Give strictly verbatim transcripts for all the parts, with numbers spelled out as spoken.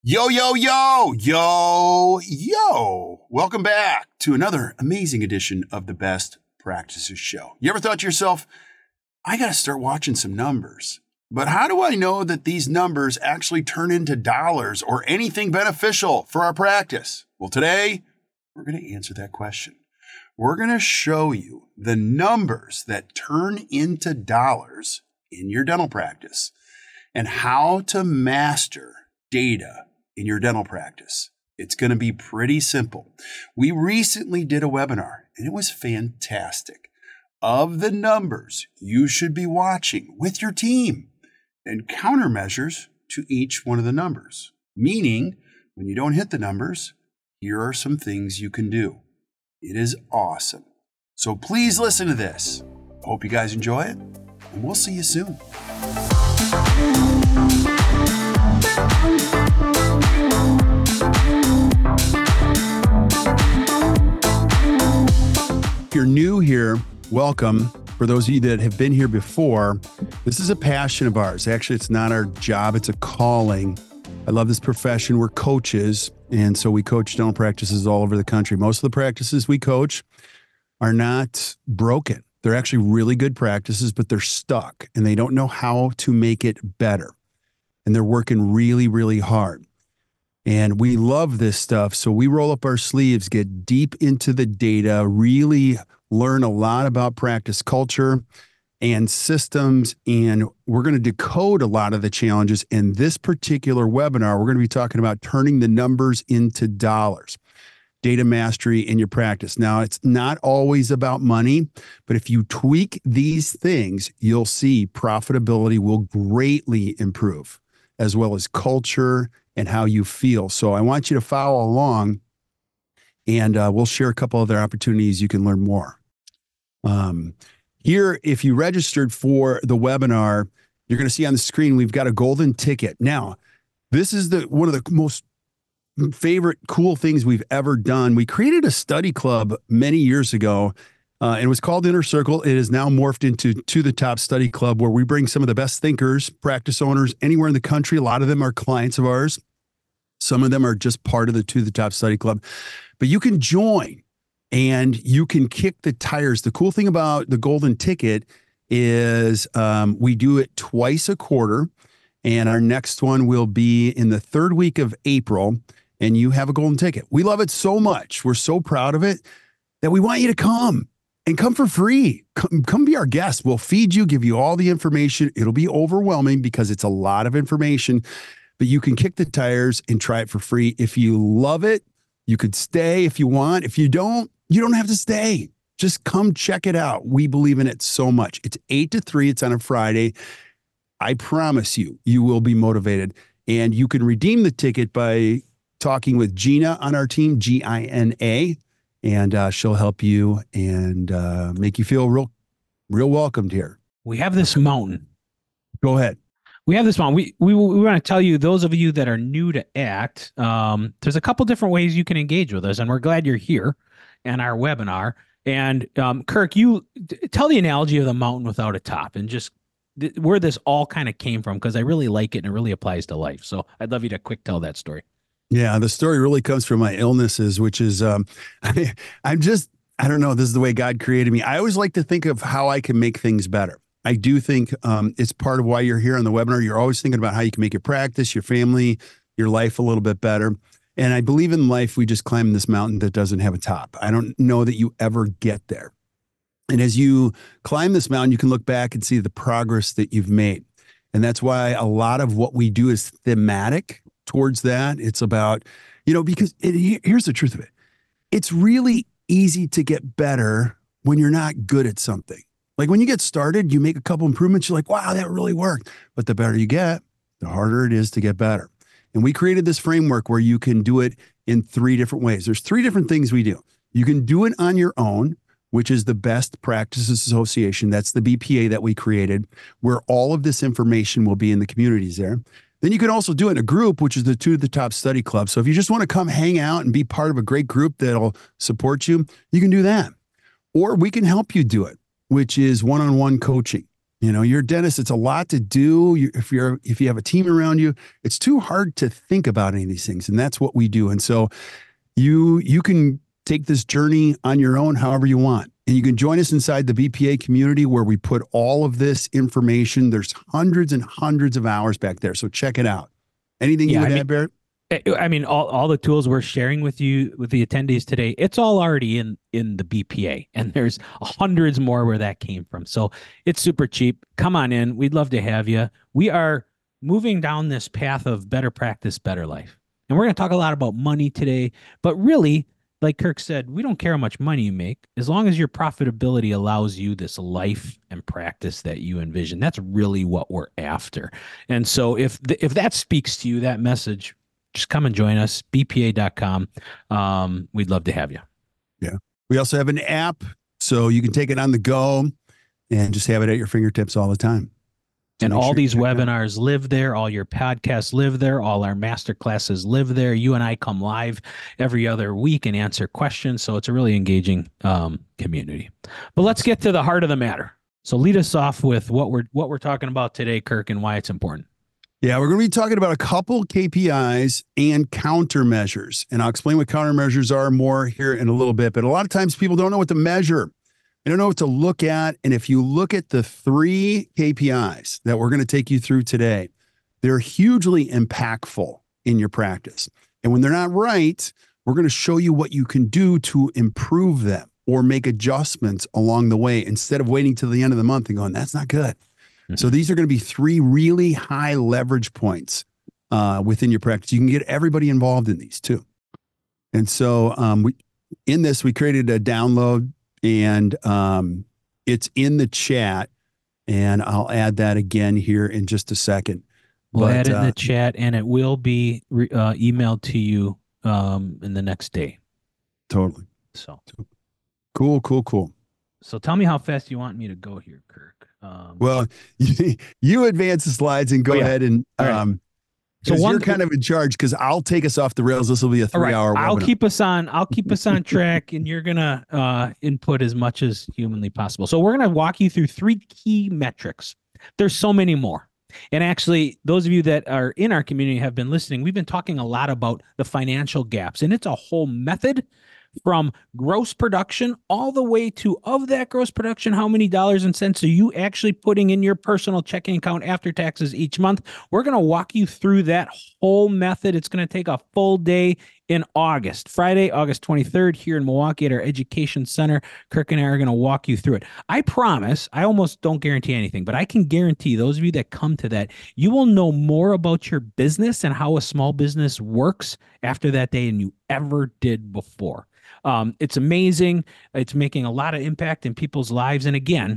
Yo, yo, yo, yo, yo. Welcome back to another amazing edition of the Best Practices Show. You ever thought to yourself, I got to start watching some numbers, but how do I know that these numbers actually turn into dollars or anything beneficial for our practice? Well, today we're going to answer that question. We're going to show you the numbers that turn into dollars in your dental practice and how to master data in your dental practice. It's going to be pretty simple. We recently did a webinar and it was fantastic of the numbers you should be watching with your team and countermeasures to each one of the numbers. Meaning, when you don't hit the numbers, here are some things you can do. It is awesome. So please listen to this. I hope you guys enjoy it, and we'll see you soon. If you're new here, welcome. For those of you that have been here before, this is a passion of ours. Actually, it's not our job, it's a calling. I love this profession. We're coaches, and so we coach dental practices all over the country. Most of the practices we coach are not broken. They're actually really good practices, but they're stuck, and they don't know how to make it better. And they're working really, really hard. And we love this stuff. So we roll up our sleeves, get deep into the data, really learn a lot about practice culture and systems. And we're going to decode a lot of the challenges. In this particular webinar, we're going to be talking about turning the numbers into dollars, data mastery in your practice. Now, it's not always about money, but if you tweak these things, you'll see profitability will greatly improve, as well as culture and how you feel. So I want you to follow along, and uh, we'll share a couple other opportunities you can learn more. Um, here, if you registered for the webinar, you're going to see on the screen, we've got a golden ticket. Now, this is the one of the most favorite cool things we've ever done. We created a study club many years ago. Uh, and it was called Inner Circle. It is now morphed into To the Top Study Club, where we bring some of the best thinkers, practice owners, anywhere in the country. A lot of them are clients of ours. Some of them are just part of the To the Top Study Club. But you can join and you can kick the tires. The cool thing about the golden ticket is um, we do it twice a quarter. And our next one will be in the third week of April. And you have a golden ticket. We love it so much. We're so proud of it that we want you to come. And come for free. Come, come be our guest. We'll feed you, give you all the information. It'll be overwhelming because it's a lot of information, but you can kick the tires and try it for free. If you love it, you could stay if you want. If you don't, you don't have to stay. Just come check it out. We believe in it so much. It's eight to three. It's on a Friday. I promise you, you will be motivated. And you can redeem the ticket by talking with Gina on our team, G I N A. And uh, she'll help you and uh, make you feel real, real welcomed here. We have this mountain. Go ahead. We have this mountain. We we we want to tell you, those of you that are new to ACT, um, there's a couple different ways you can engage with us, and we're glad you're here in our webinar. And um, Kirk, you tell the analogy of the mountain without a top, and just th- where this all kind of came from, because I really like it and it really applies to life. So I'd love you to quick tell that story. Yeah, the story really comes from my illnesses, which is um, I, I'm just, I don't know, this is the way God created me. I always like to think of how I can make things better. I do think um, it's part of why you're here on the webinar. You're always thinking about how you can make your practice, your family, your life a little bit better. And I believe in life, we just climb this mountain that doesn't have a top. I don't know that you ever get there. And as you climb this mountain, you can look back and see the progress that you've made. And that's why a lot of what we do is thematic towards that. It's about, you know, because it, here's the truth of it. It's really easy to get better when you're not good at something. Like when you get started, you make a couple improvements, you're like, wow, that really worked. But the better you get, the harder it is to get better. And we created this framework where you can do it in three different ways. There's three different things we do. You can do it on your own, which is the Best Practices Association. That's the B P A that we created, where all of this information will be in the communities there. Then you can also do it in a group, which is the To the Top Study Club. So if you just want to come hang out and be part of a great group that'll support you, you can do that. Or we can help you do it, which is one-on-one coaching. You know, you're a dentist. It's a lot to do. You, if you're if you have a team around you, it's too hard to think about any of these things, and that's what we do. And so, you you can take this journey on your own, however you want, and you can join us inside the B P A community where we put all of this information. There's hundreds and hundreds of hours back there, so check it out. Anything Yeah, you would I add, mean, Barrett? I mean, all, all the tools we're sharing with you, with the attendees today, it's all already in, in the B P A, and there's hundreds more where that came from. So it's super cheap. Come on in. We'd love to have you. We are moving down this path of better practice, better life. And we're going to talk a lot about money today, but really, like Kirk said, we don't care how much money you make, as long as your profitability allows you this life and practice that you envision. That's really what we're after. And so if, th- if that speaks to you, that message, just come and join us, b p a dot com. Um, we'd love to have you. Yeah. We also have an app, so you can take it on the go and just have it at your fingertips all the time. So and all sure these webinars live there. All your podcasts live there. All our master classes live there. You and I come live every other week and answer questions. So it's a really engaging um, community. But let's get to the heart of the matter. So lead us off with what we're what we're talking about today, Kirk, and why it's important. Yeah, we're going to be talking about a couple K P Is and countermeasures. And I'll explain what countermeasures are more here in a little bit. But a lot of times people don't know what to measure. They don't know what to look at. And if you look at the three K P Is that we're going to take you through today, they're hugely impactful in your practice. And when they're not right, we're going to show you what you can do to improve them or make adjustments along the way instead of waiting till the end of the month and going, that's not good. So these are going to be three really high leverage points uh, within your practice. You can get everybody involved in these too. And so um, we, in this, we created a download, and um, it's in the chat. And I'll add that again here in just a second. We'll but, add it in uh, the chat, and it will be re- uh, emailed to you um, in the next day. Totally. So cool, cool, cool. So tell me how fast you want me to go here, Kirk. Um, Well, you, you advance the slides and go oh, yeah. ahead and All right. um, So so one- you're kind of in charge because I'll take us off the rails. This will be a all three right, hour I'll webinar. keep us on. I'll keep us on track, and you're gonna uh, input as much as humanly possible. So we're gonna walk you through three key metrics. There's so many more. And actually, those of you that are in our community have been listening. We've been talking a lot about the financial gaps, and it's a whole method from gross production all the way to, of that gross production, how many dollars and cents are you actually putting in your personal checking account after taxes each month? We're going to walk you through that whole method. It's going to take a full day in August, Friday, August twenty-third, here in Milwaukee at our Education Center. Kirk and I are going to walk you through it. I promise, I almost don't guarantee anything, but I can guarantee those of you that come to that, you will know more about your business and how a small business works after that day than you ever did before. Um, it's amazing. It's making a lot of impact in people's lives. And again,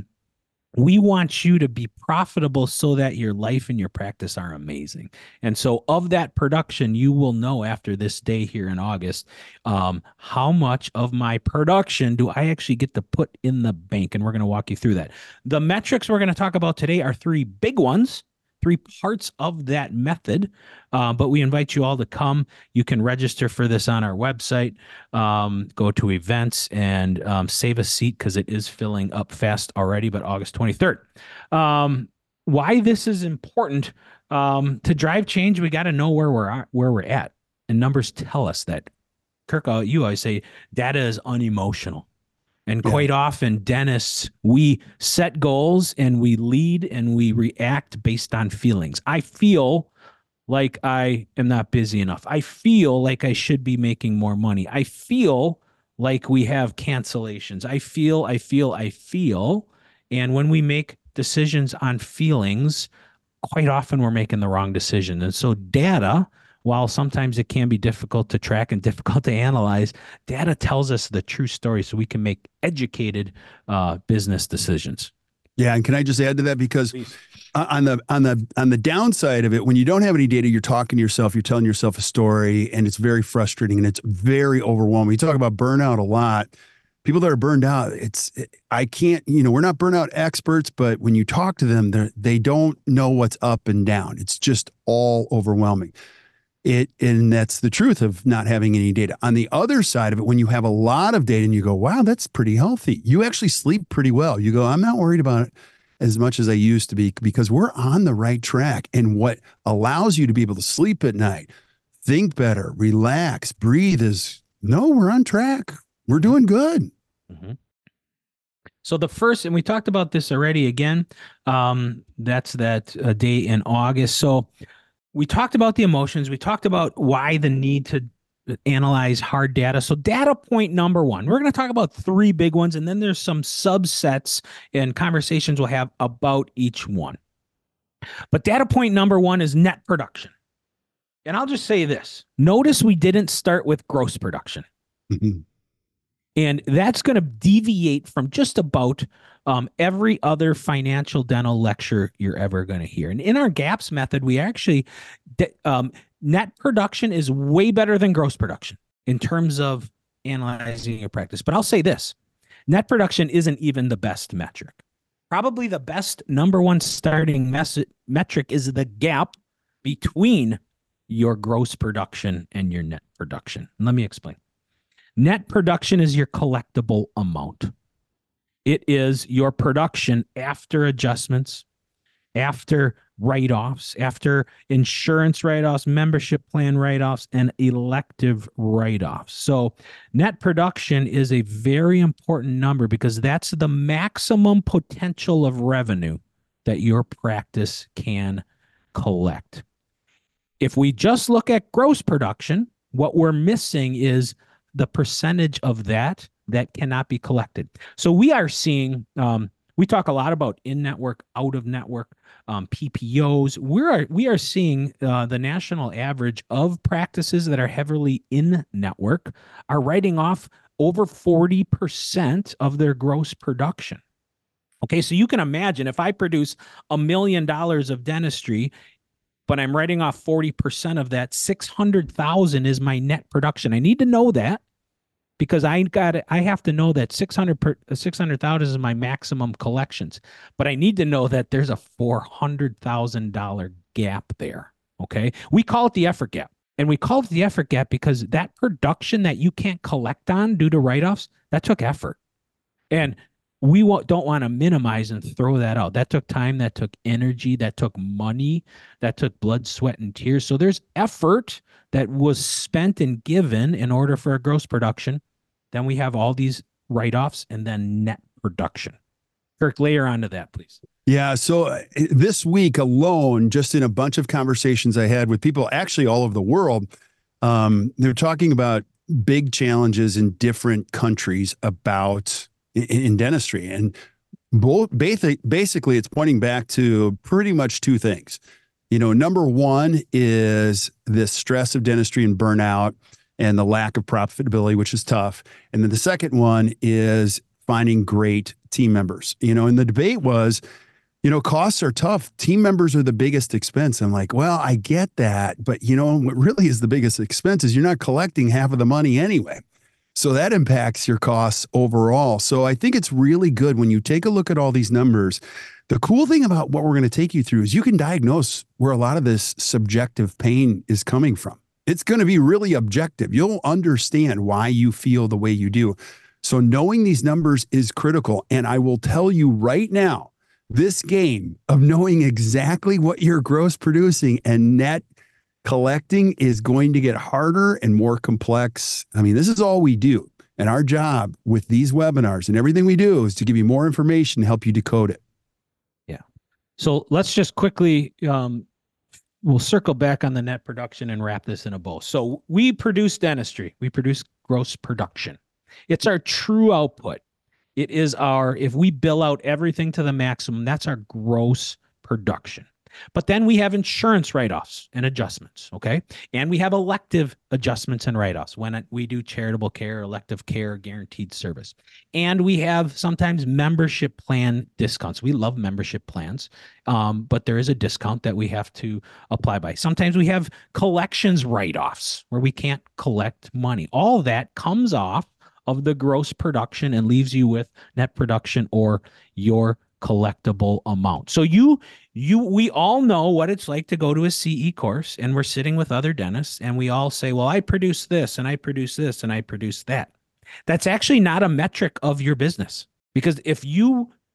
we want you to be profitable so that your life and your practice are amazing. And so of that production, you will know after this day here in August, um, how much of my production do I actually get to put in the bank? And we're going to walk you through that. The metrics we're going to talk about today are three big ones. Three parts of that method, uh, but we invite you all to come. You can register for this on our website. Um, go to events and um, save a seat because it is filling up fast already, but August twenty-third. Um, why this is important um, to drive change, we got to know where we're at, where we're at. And numbers tell us that. Kirk, uh, you always say data is unemotional. And quite yeah. often, dentists, we set goals and we lead and we react based on feelings. I feel like I am not busy enough. I feel like I should be making more money. I feel like we have cancellations. I feel, I feel, I feel. And when we make decisions on feelings, quite often we're making the wrong decision. And so data, while sometimes it can be difficult to track and difficult to analyze, data tells us the true story so we can make educated uh, business decisions. Yeah, and can I just add to that? Because on the on the on the downside of it, when you don't have any data, you're talking to yourself, you're telling yourself a story, and it's very frustrating and it's very overwhelming. You talk about burnout a lot. People that are burned out, it's I can't, you know, we're not burnout experts, but when you talk to them, they they don't know what's up and down. It's just all overwhelming. It, and that's the truth of not having any data. On the other side of it, when you have a lot of data and you go, wow, that's pretty healthy. You actually sleep pretty well. You go, I'm not worried about it. as much as I used to be because we're on the right track. And what allows you to be able to sleep at night, think better, relax, breathe is no, we're on track. We're doing good. Mm-hmm. So the first, and we talked about this already again, um, that's that uh, day in August. So we talked about the emotions. We talked about why the need to analyze hard data. So data point number one, we're going to talk about three big ones, and then there's some subsets and conversations we'll have about each one. But data point number one is net production. And I'll just say this. Notice we didn't start with gross production. Mm-hmm. And that's going to deviate from just about um, every other financial dental lecture you're ever going to hear. And in our GAPS method, we actually, um, net production is way better than gross production in terms of analyzing your practice. But I'll say this, net production isn't even the best metric. Probably the best number one starting mes- metric is the gap between your gross production and your net production. Let me explain. Net production is your collectible amount. It is your production after adjustments, after write-offs, after insurance write-offs, membership plan write-offs, and elective write-offs. So net production is a very important number because that's the maximum potential of revenue that your practice can collect. If we just look at gross production, what we're missing is the percentage of that that cannot be collected. So we are seeing, um, we talk a lot about in-network, out-of-network, um, P P Os. We are we are seeing uh, the national average of practices that are heavily in-network are writing off over forty percent of their gross production. Okay, so you can imagine if I produce a million dollars of dentistry, but I'm writing off forty percent of that, six hundred thousand is my net production. I need to know that because I got I have to know that six hundred thousand is my maximum collections, but I need to know that there's a four hundred thousand dollars gap there. Okay. We call it the effort gap, and we call it the effort gap because that production that you can't collect on due to write-offs, that took effort. And we don't want to minimize and throw that out. That took time, that took energy, that took money, that took blood, sweat, and tears. So there's effort that was spent and given in order for a gross production. Then we have all these write-offs and then net production. Kirk, layer onto that, please. Yeah. So uh, this week alone, just in a bunch of conversations I had with people actually all over the world, um, they're talking about big challenges in different countries about in, in dentistry. And both basically it's pointing back to pretty much two things. You know, number one is this stress of dentistry and burnout and the lack of profitability, which is tough. And then the second one is finding great team members. You know, and the debate was, you know, costs are tough. Team members are the biggest expense. I'm like, well, I get that. But, you know, what really is the biggest expense is you're not collecting half of the money anyway. So that impacts your costs overall. So I think it's really good when you take a look at all these numbers. The cool thing about what we're going to take you through is you can diagnose where a lot of this subjective pain is coming from. It's going to be really objective. You'll understand why you feel the way you do. So knowing these numbers is critical. And I will tell you right now, this game of knowing exactly what you're gross producing and net collecting is going to get harder and more complex. I mean, this is all we do. And our job with these webinars and everything we do is to give you more information to help you decode it. Yeah. So let's just quickly, um, we'll circle back on the net production and wrap this in a bow. So we produce dentistry. We produce gross production. It's our true output. It is our, if we bill out everything to the maximum, that's our gross production. But then we have insurance write-offs and adjustments, okay? And we have elective adjustments and write-offs when we do charitable care, elective care, guaranteed service. And we have sometimes membership plan discounts. We love membership plans, um, but there is a discount that we have to apply by. Sometimes we have collections write-offs where we can't collect money. All of that comes off of the gross production and leaves you with net production or your collectible amount. So you, you, we all know what it's like to go to a C E course, and we're sitting with other dentists and we all say, well, I produce this and I produce this and I produce that. That's actually not a metric of your business, because if you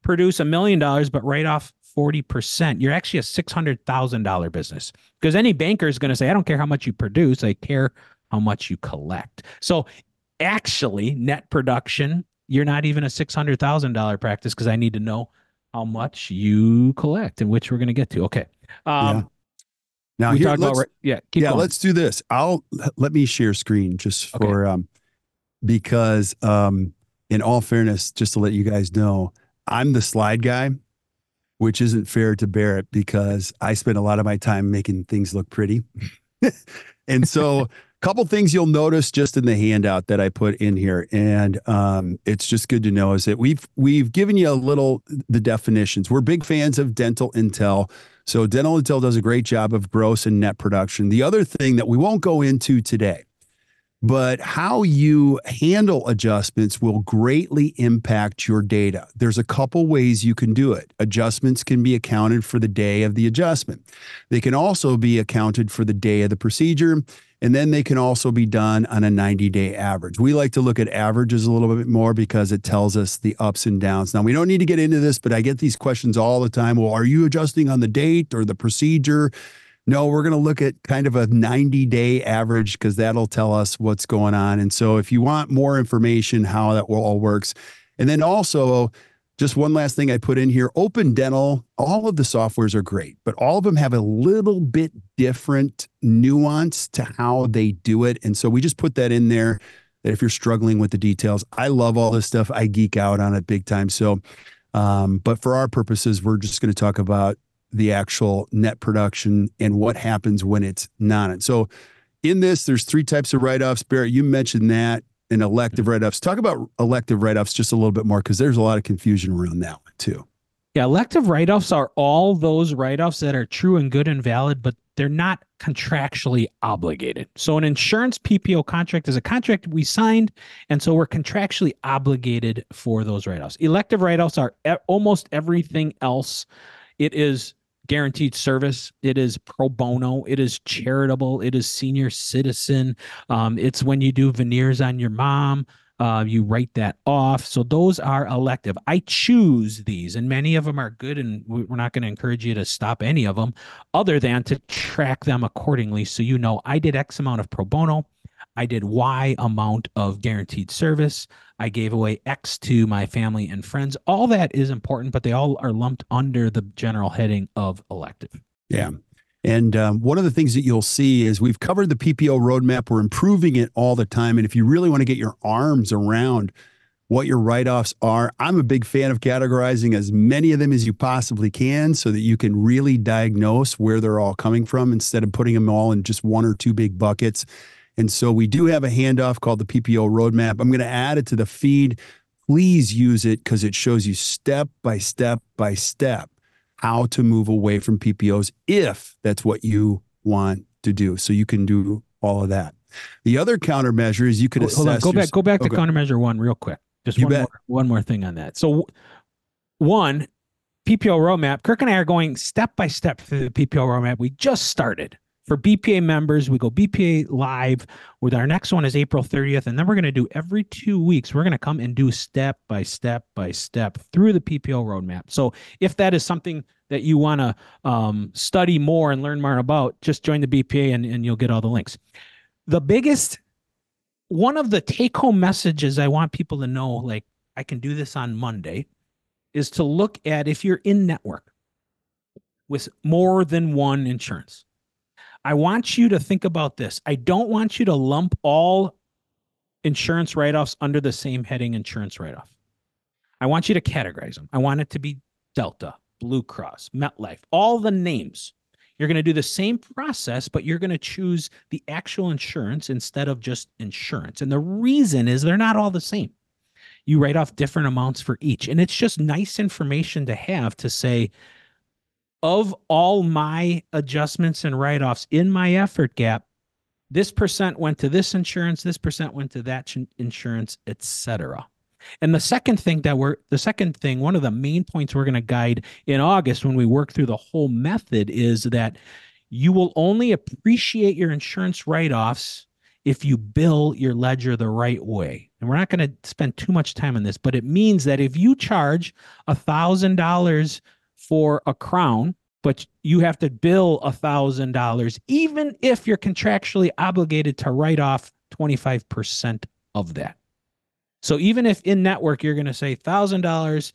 produce a million dollars, but write off forty percent, you're actually a six hundred thousand dollars business, because any banker is going to say, I don't care how much you produce, I care how much you collect. So actually, net production, you're not even a six hundred thousand dollars practice, because I need to know how much you collect, and which we're going to get to. Okay. Um, yeah. Now we here, talked let's, about, yeah, keep yeah, going. let's do this. I'll let me share screen just for, Okay. um, because, um, in all fairness, just to let you guys know, I'm the slide guy, which isn't fair to Barrett because I spend a lot of my time making things look pretty. And so a couple things you'll notice just in the handout that I put in here, and um, it's just good to know, is that we've we've given you a little the definitions. We're big fans of Dental Intel. So Dental Intel does a great job of gross and net production. The other thing that we won't go into today, but how you handle adjustments will greatly impact your data. There's a couple ways you can do it. Adjustments can be accounted for the day of the adjustment. They can also be accounted for the day of the procedure, and then they can also be done on a ninety-day average. We like to look at averages a little bit more because it tells us the ups and downs. Now, we don't need to get into this, but I get these questions all the time. Well, are you adjusting on the date or the procedure? No, we're going to look at kind of a ninety-day average because that'll tell us what's going on. And so if you want more information, how that all works. And then also, just one last thing I put in here, Open Dental, all of the softwares are great, but all of them have a little bit different nuance to how they do it. And so we just put that in there, that if you're struggling with the details, I love all this stuff. I geek out on it big time. So, um, but for our purposes, we're just going to talk about the actual net production and what happens when it's not. So in this, there's three types of write-offs. Barrett, you mentioned that, and elective write-offs. Talk about elective write-offs just a little bit more, because there's a lot of confusion around that one too. Yeah, elective write-offs are all those write-offs that are true and good and valid, but they're not contractually obligated. So an insurance P P O contract is a contract we signed, and so we're contractually obligated for those write-offs. Elective write-offs are e- almost everything else. It is guaranteed service. It is pro bono. It is charitable. It is senior citizen. Um, it's when you do veneers on your mom, uh, you write that off. So those are elective. I choose these, and many of them are good, and we're not going to encourage you to stop any of them other than to track them accordingly. So you know, I did X amount of pro bono. I did Y amount of guaranteed service. I gave away X to my family and friends. All that is important, but they all are lumped under the general heading of elective. Yeah. And um, one of the things that you'll see is we've covered the P P O roadmap. We're improving it all the time. And if you really want to get your arms around what your write-offs are, I'm a big fan of categorizing as many of them as you possibly can so that you can really diagnose where they're all coming from instead of putting them all in just one or two big buckets. And so we do have a handoff called the P P O roadmap. I'm going to add it to the feed. Please use it because it shows you step by step by step how to move away from P P Os if that's what you want to do. So you can do all of that. The other countermeasure is you could assess. Hold on, go your, back, go back to okay. countermeasure one real quick. Just You one bet. more, one more thing on that. So one, P P O roadmap. Kirk and I are going step by step through the P P O roadmap. We just started. For B P A members, we go B P A live. With our next one is April thirtieth, and then we're going to do every two weeks. We're going to come and do step by step by step through the P P O roadmap. So if that is something that you want to um, study more and learn more about, just join the B P A and, and you'll get all the links. The biggest, one of the take-home messages I want people to know, like I can do this on Monday, is to look at if you're in network with more than one insurance. I want you to think about this. I don't want you to lump all insurance write-offs under the same heading, insurance write-off. I want you to categorize them. I want it to be Delta, Blue Cross, MetLife, all the names. You're going to do the same process, but you're going to choose the actual insurance instead of just insurance. And the reason is they're not all the same. You write off different amounts for each. And it's just nice information to have to say, of all my adjustments and write-offs in my effort gap, this percent went to this insurance, this percent went to that insurance, et cetera. And the second thing that we're, the second thing, one of the main points we're going to guide in August when we work through the whole method is that you will only appreciate your insurance write-offs if you bill your ledger the right way. And we're not going to spend too much time on this, but it means that if you charge one thousand dollars for a crown, but you have to bill one thousand dollars, even if you're contractually obligated to write off twenty-five percent of that. So even if in network, you're going to say one thousand dollars,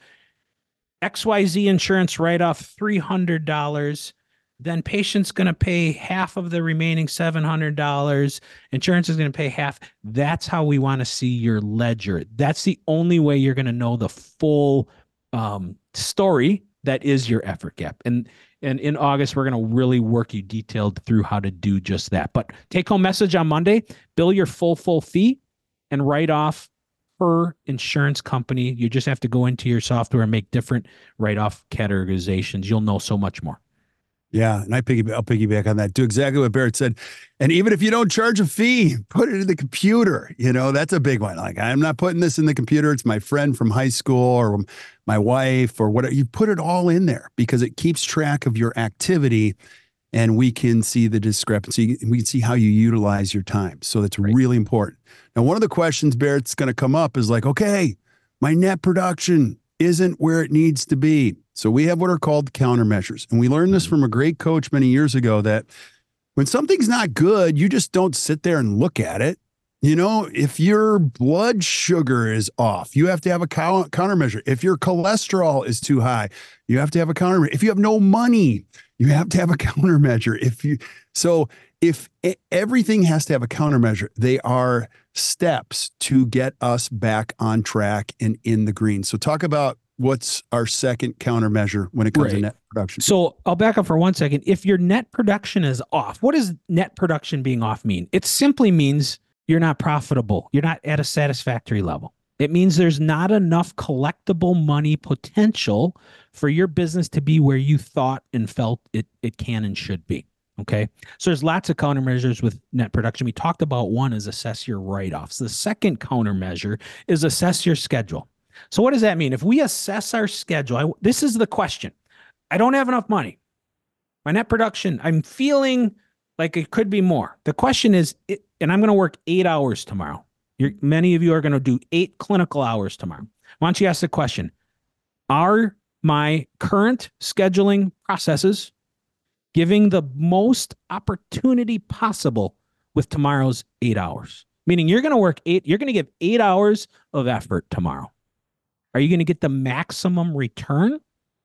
X Y Z insurance write-off three hundred dollars, then patient's going to pay half of the remaining seven hundred dollars. Insurance is going to pay half. That's how we want to see your ledger. That's the only way you're going to know the full um, story that is your effort gap. And and in August, we're going to really work you detailed through how to do just that. But take home message on Monday, bill your full, full fee and write off per insurance company. You just have to go into your software and make different write-off categorizations. You'll know so much more. Yeah, and I piggyback, I'll piggyback on that. Do exactly what Barrett said. And even if you don't charge a fee, put it in the computer. You know, that's a big one. Like, I'm not putting this in the computer. It's my friend from high school or my wife or whatever. You put it all in there because it keeps track of your activity and we can see the discrepancy. We can see how you utilize your time. So that's right. Really important. Now, one of the questions Barrett's going to come up is like, okay, my net production isn't where it needs to be. So we have what are called countermeasures. And we learned this from a great coach many years ago that when something's not good, you just don't sit there and look at it. You know, if your blood sugar is off, you have to have a countermeasure. If your cholesterol is too high, you have to have a countermeasure. If you have no money, you have to have a countermeasure. If you, so if it, everything has to have a countermeasure, they are steps to get us back on track and in the green. So talk about what's our second countermeasure when it comes right. to net production. So I'll back up for one second. If your net production is off, what does net production being off mean? It simply means you're not profitable. You're not at a satisfactory level. It means there's not enough collectible money potential for your business to be where you thought and felt it, it can and should be. Okay. So there's lots of countermeasures with net production. We talked about one is assess your write-offs. The second countermeasure is assess your schedule. So what does that mean? If we assess our schedule, I, this is the question. I don't have enough money. My net production, I'm feeling like it could be more. The question is, it, and I'm going to work eight hours tomorrow. You're, many of you are going to do eight clinical hours tomorrow. Why don't you ask the question, are my current scheduling processes giving the most opportunity possible with tomorrow's eight hours? Meaning you're going to work eight, you're going to give eight hours of effort tomorrow. Are you going to get the maximum return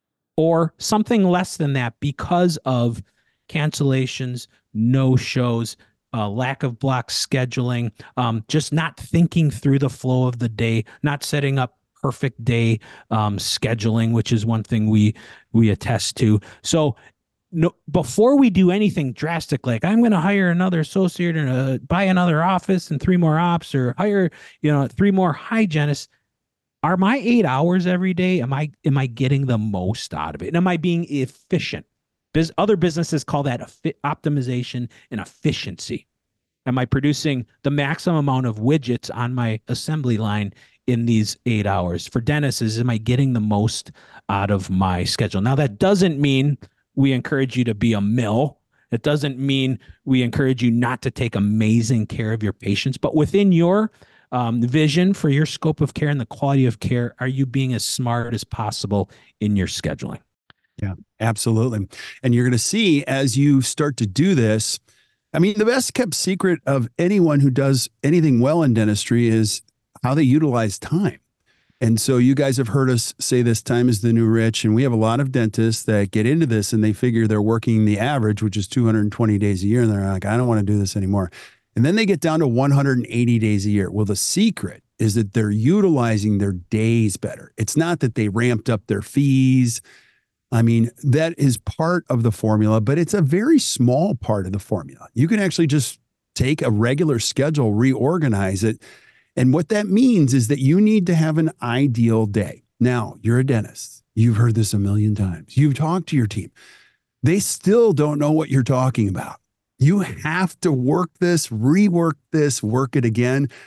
or something less than that because of cancellations, no-shows, uh, lack of block scheduling, um, just not thinking through the flow of the day, not setting up perfect day um, scheduling, which is one thing we we attest to. So no, before we do anything drastic, like I'm going to hire another associate and uh, buy another office and three more ops or hire, you know, three more hygienists, are my eight hours every day, am I am I getting the most out of it? And am I being efficient? Biz, other businesses call that a optimization and efficiency. Am I producing the maximum amount of widgets on my assembly line in these eight hours? For dentists, is am I getting the most out of my schedule? Now, that doesn't mean we encourage you to be a mill. It doesn't mean we encourage you not to take amazing care of your patients, but within your Um, vision for your scope of care and the quality of care, are you being as smart as possible in your scheduling? Yeah, absolutely. And you're going to see as you start to do this, I mean, the best kept secret of anyone who does anything well in dentistry is how they utilize time. And so you guys have heard us say this, time is the new rich. And we have a lot of dentists that get into this and they figure they're working the average, which is two hundred twenty days a year. And they're like, I don't want to do this anymore. And then they get down to one hundred eighty days a year. Well, the secret is that they're utilizing their days better. It's not that they ramped up their fees. I mean, that is part of the formula, but it's a very small part of the formula. You can actually just take a regular schedule, reorganize it. And what that means is that you need to have an ideal day. Now, you're a dentist. You've heard this a million times. You've talked to your team. They still don't know what you're talking about. You have to work this, rework this, work it again.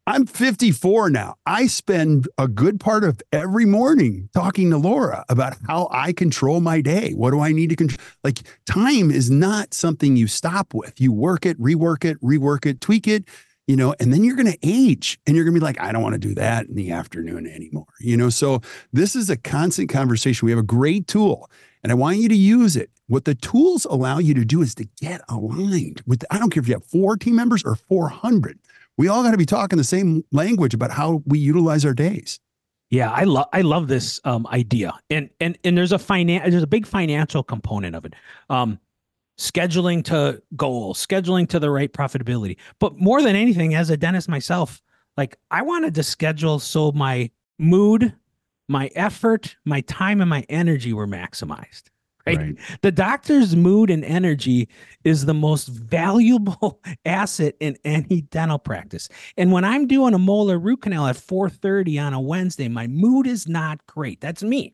I'm fifty-four now. I spend a good part of every morning talking to Laura about how I control my day. What do I need to control? Like, time is not something you stop with. You work it, rework it, rework it, tweak it, you know, and then you're going to age and you're going to be like, I don't want to do that in the afternoon anymore. You know, so this is a constant conversation. We have a great tool and I want you to use it. What the tools allow you to do is to get aligned with, I don't care if you have four team members or four hundred. We all got to be talking the same language about how we utilize our days. Yeah, I love I love this um, idea, and and and there's a finan- there's a big financial component of it. Um, scheduling to goals, scheduling to the right profitability. But more than anything, as a dentist myself, like I wanted to schedule so my mood, my effort, my time, and my energy were maximized. Right? Right. The doctor's mood and energy is the most valuable asset in any dental practice. And when I'm doing a molar root canal at four thirty on a Wednesday, my mood is not great. That's me.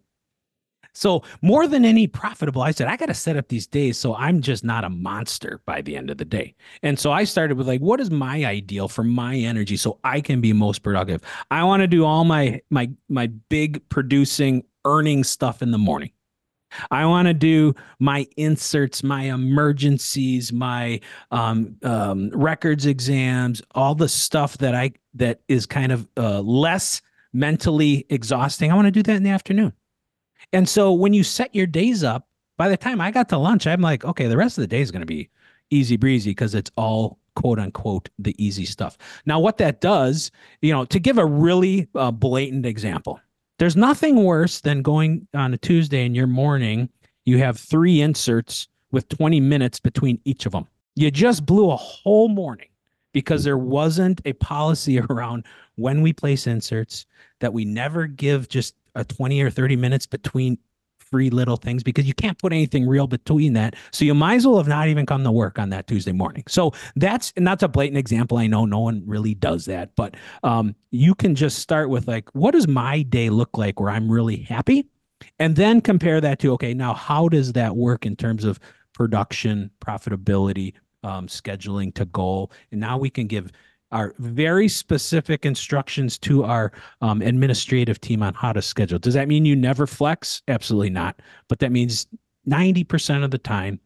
So more than any profitable, I said, I got to set up these days so I'm just not a monster by the end of the day. And so I started with like, what is my ideal for my energy so I can be most productive? I want to do all my my my big producing earning stuff in the morning. I want to do my inserts, my emergencies, my um, um, records exams, all the stuff that I that is kind of uh, less mentally exhausting. I want to do that in the afternoon. And so when you set your days up, by the time I got to lunch, I'm like, okay, the rest of the day is going to be easy breezy because it's all quote unquote the easy stuff. Now, what that does, you know, to give a really uh, blatant example. There's nothing worse than going on a Tuesday in your morning, you have three inserts with twenty minutes between each of them. You just blew a whole morning because there wasn't a policy around when we place inserts, that we never give just a twenty or thirty minutes between free little things because you can't put anything real between that. So you might as well have not even come to work on that Tuesday morning. So that's, and that's a blatant example. I know no one really does that, but um, you can just start with like, what does my day look like where I'm really happy? And then compare that to, okay, now how does that work in terms of production, profitability, um, scheduling to goal? And now we can give our very specific instructions to our um, administrative team on how to schedule. Does that mean you never flex? Absolutely not. But that means ninety percent of the time,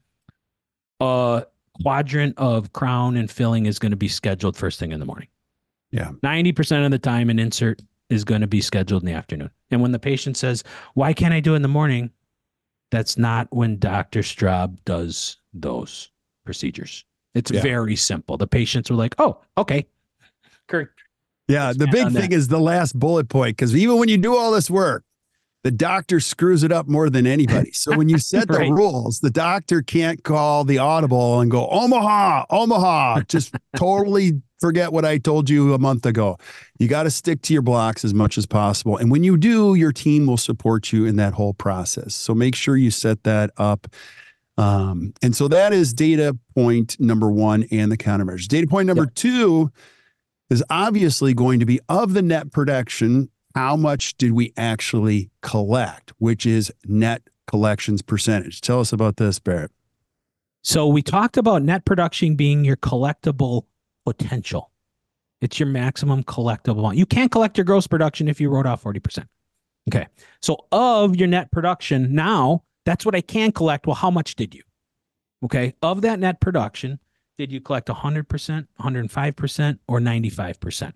a quadrant of crown and filling is going to be scheduled first thing in the morning. Yeah. ninety percent of the time, an insert is going to be scheduled in the afternoon. And when the patient says, why can't I do it in the morning? That's not when Doctor Straub does those procedures. It's yeah. very simple. The patients are like, oh, okay. Kirk. Yeah. The big thing is the last bullet point, because even when you do all this work, the doctor screws it up more than anybody. So when you set the right. rules, the doctor can't call the audible and go, Omaha, Omaha, just totally forget what I told you a month ago. You got to stick to your blocks as much as possible. And when you do, your team will support you in that whole process. So make sure you set that up. Um, and so that is data point number one and the countermeasures. Data point number yep. two is obviously going to be of the net production. How much did we actually collect, which is net collections percentage? Tell us about this, Barrett. So we talked about net production being your collectible potential. It's your maximum collectible amount. You can't collect your gross production if you wrote off forty percent. Okay. So of your net production, now that's what I can collect. Well, how much did you? Okay. Of that net production, did you collect one hundred percent, one hundred five percent, or ninety-five percent?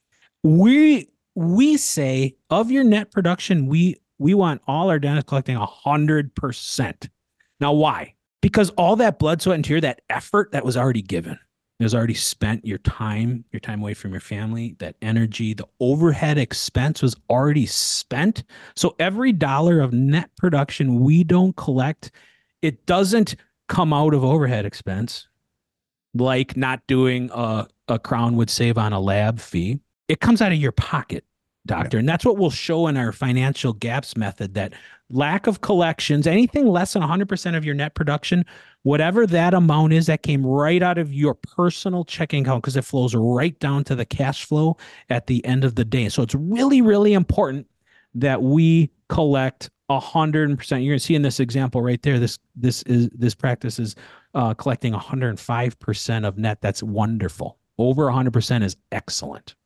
We we say of your net production, we we want all our dentists collecting one hundred percent. Now, why? Because all that blood, sweat, and tear, that effort that was already given, it was already spent, your time, your time away from your family, that energy, the overhead expense was already spent. So every dollar of net production we don't collect, it doesn't come out of overhead expense, like not doing a, a Crown would save on a lab fee. It comes out of your pocket, doctor. Yeah. And that's what we'll show in our financial gaps method, that lack of collections, anything less than one hundred percent of your net production, whatever that amount is, that came right out of your personal checking account, because it flows right down to the cash flow at the end of the day. So it's really, really important that we collect one hundred percent. You're going to see in this example right there, this this is this practice is uh, collecting one hundred five percent of net. That's wonderful. Over one hundred percent is excellent.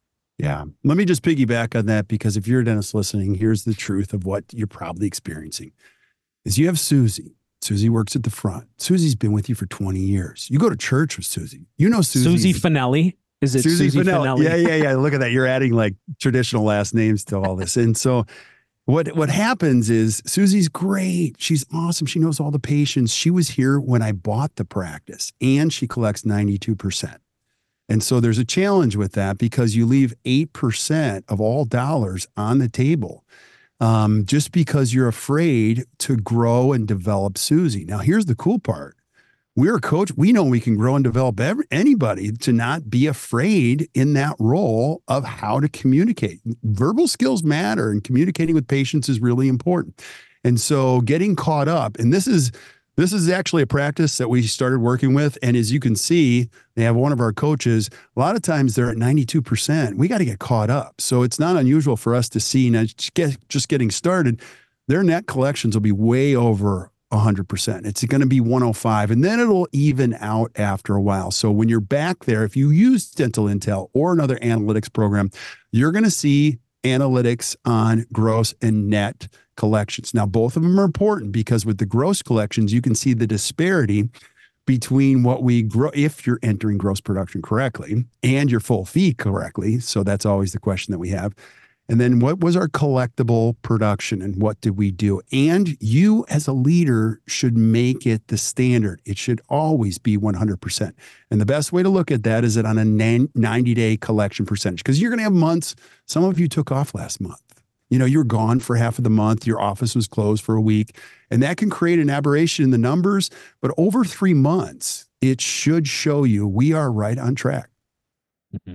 Yeah. Let me just piggyback on that, because if you're a dentist listening, here's the truth of what you're probably experiencing is you have Susie. Susie works at the front. Susie's been with you for twenty years. You go to church with Susie. You know Susie Finelli. Is it Susie, Susie Finelli? Finelli? Yeah, yeah, yeah. Look at that. You're adding like traditional last names to all this. And so what what happens is Susie's great. She's awesome. She knows all the patients. She was here when I bought the practice, and she collects ninety-two percent. And so there's a challenge with that, because you leave eight percent of all dollars on the table um, just because you're afraid to grow and develop Susie. Now, here's the cool part. We're a coach. We know we can grow and develop every, anybody to not be afraid in that role of how to communicate. Verbal skills matter, and communicating with patients is really important. And so getting caught up, and this is This is actually a practice that we started working with. And as you can see, they have one of our coaches. A lot of times they're at ninety-two percent. We got to get caught up. So it's not unusual for us to see, now just getting started, their net collections will be way over one hundred percent. It's going to be one oh five, and then it'll even out after a while. So when you're back there, if you use Dental Intel or another analytics program, you're going to see analytics on gross and net collections. Now, both of them are important, because with the gross collections, you can see the disparity between what we grow, if you're entering gross production correctly and your full fee correctly. So that's always the question that we have. And then what was our collectible production, and what did we do? And you as a leader should make it the standard. It should always be one hundred percent. And the best way to look at that is it on a ninety-day collection percentage, because you're going to have months. Some of you took off last month. You know, you're gone for half of the month. Your office was closed for a week, and that can create an aberration in the numbers. But over three months, it should show you we are right on track. Mm-hmm.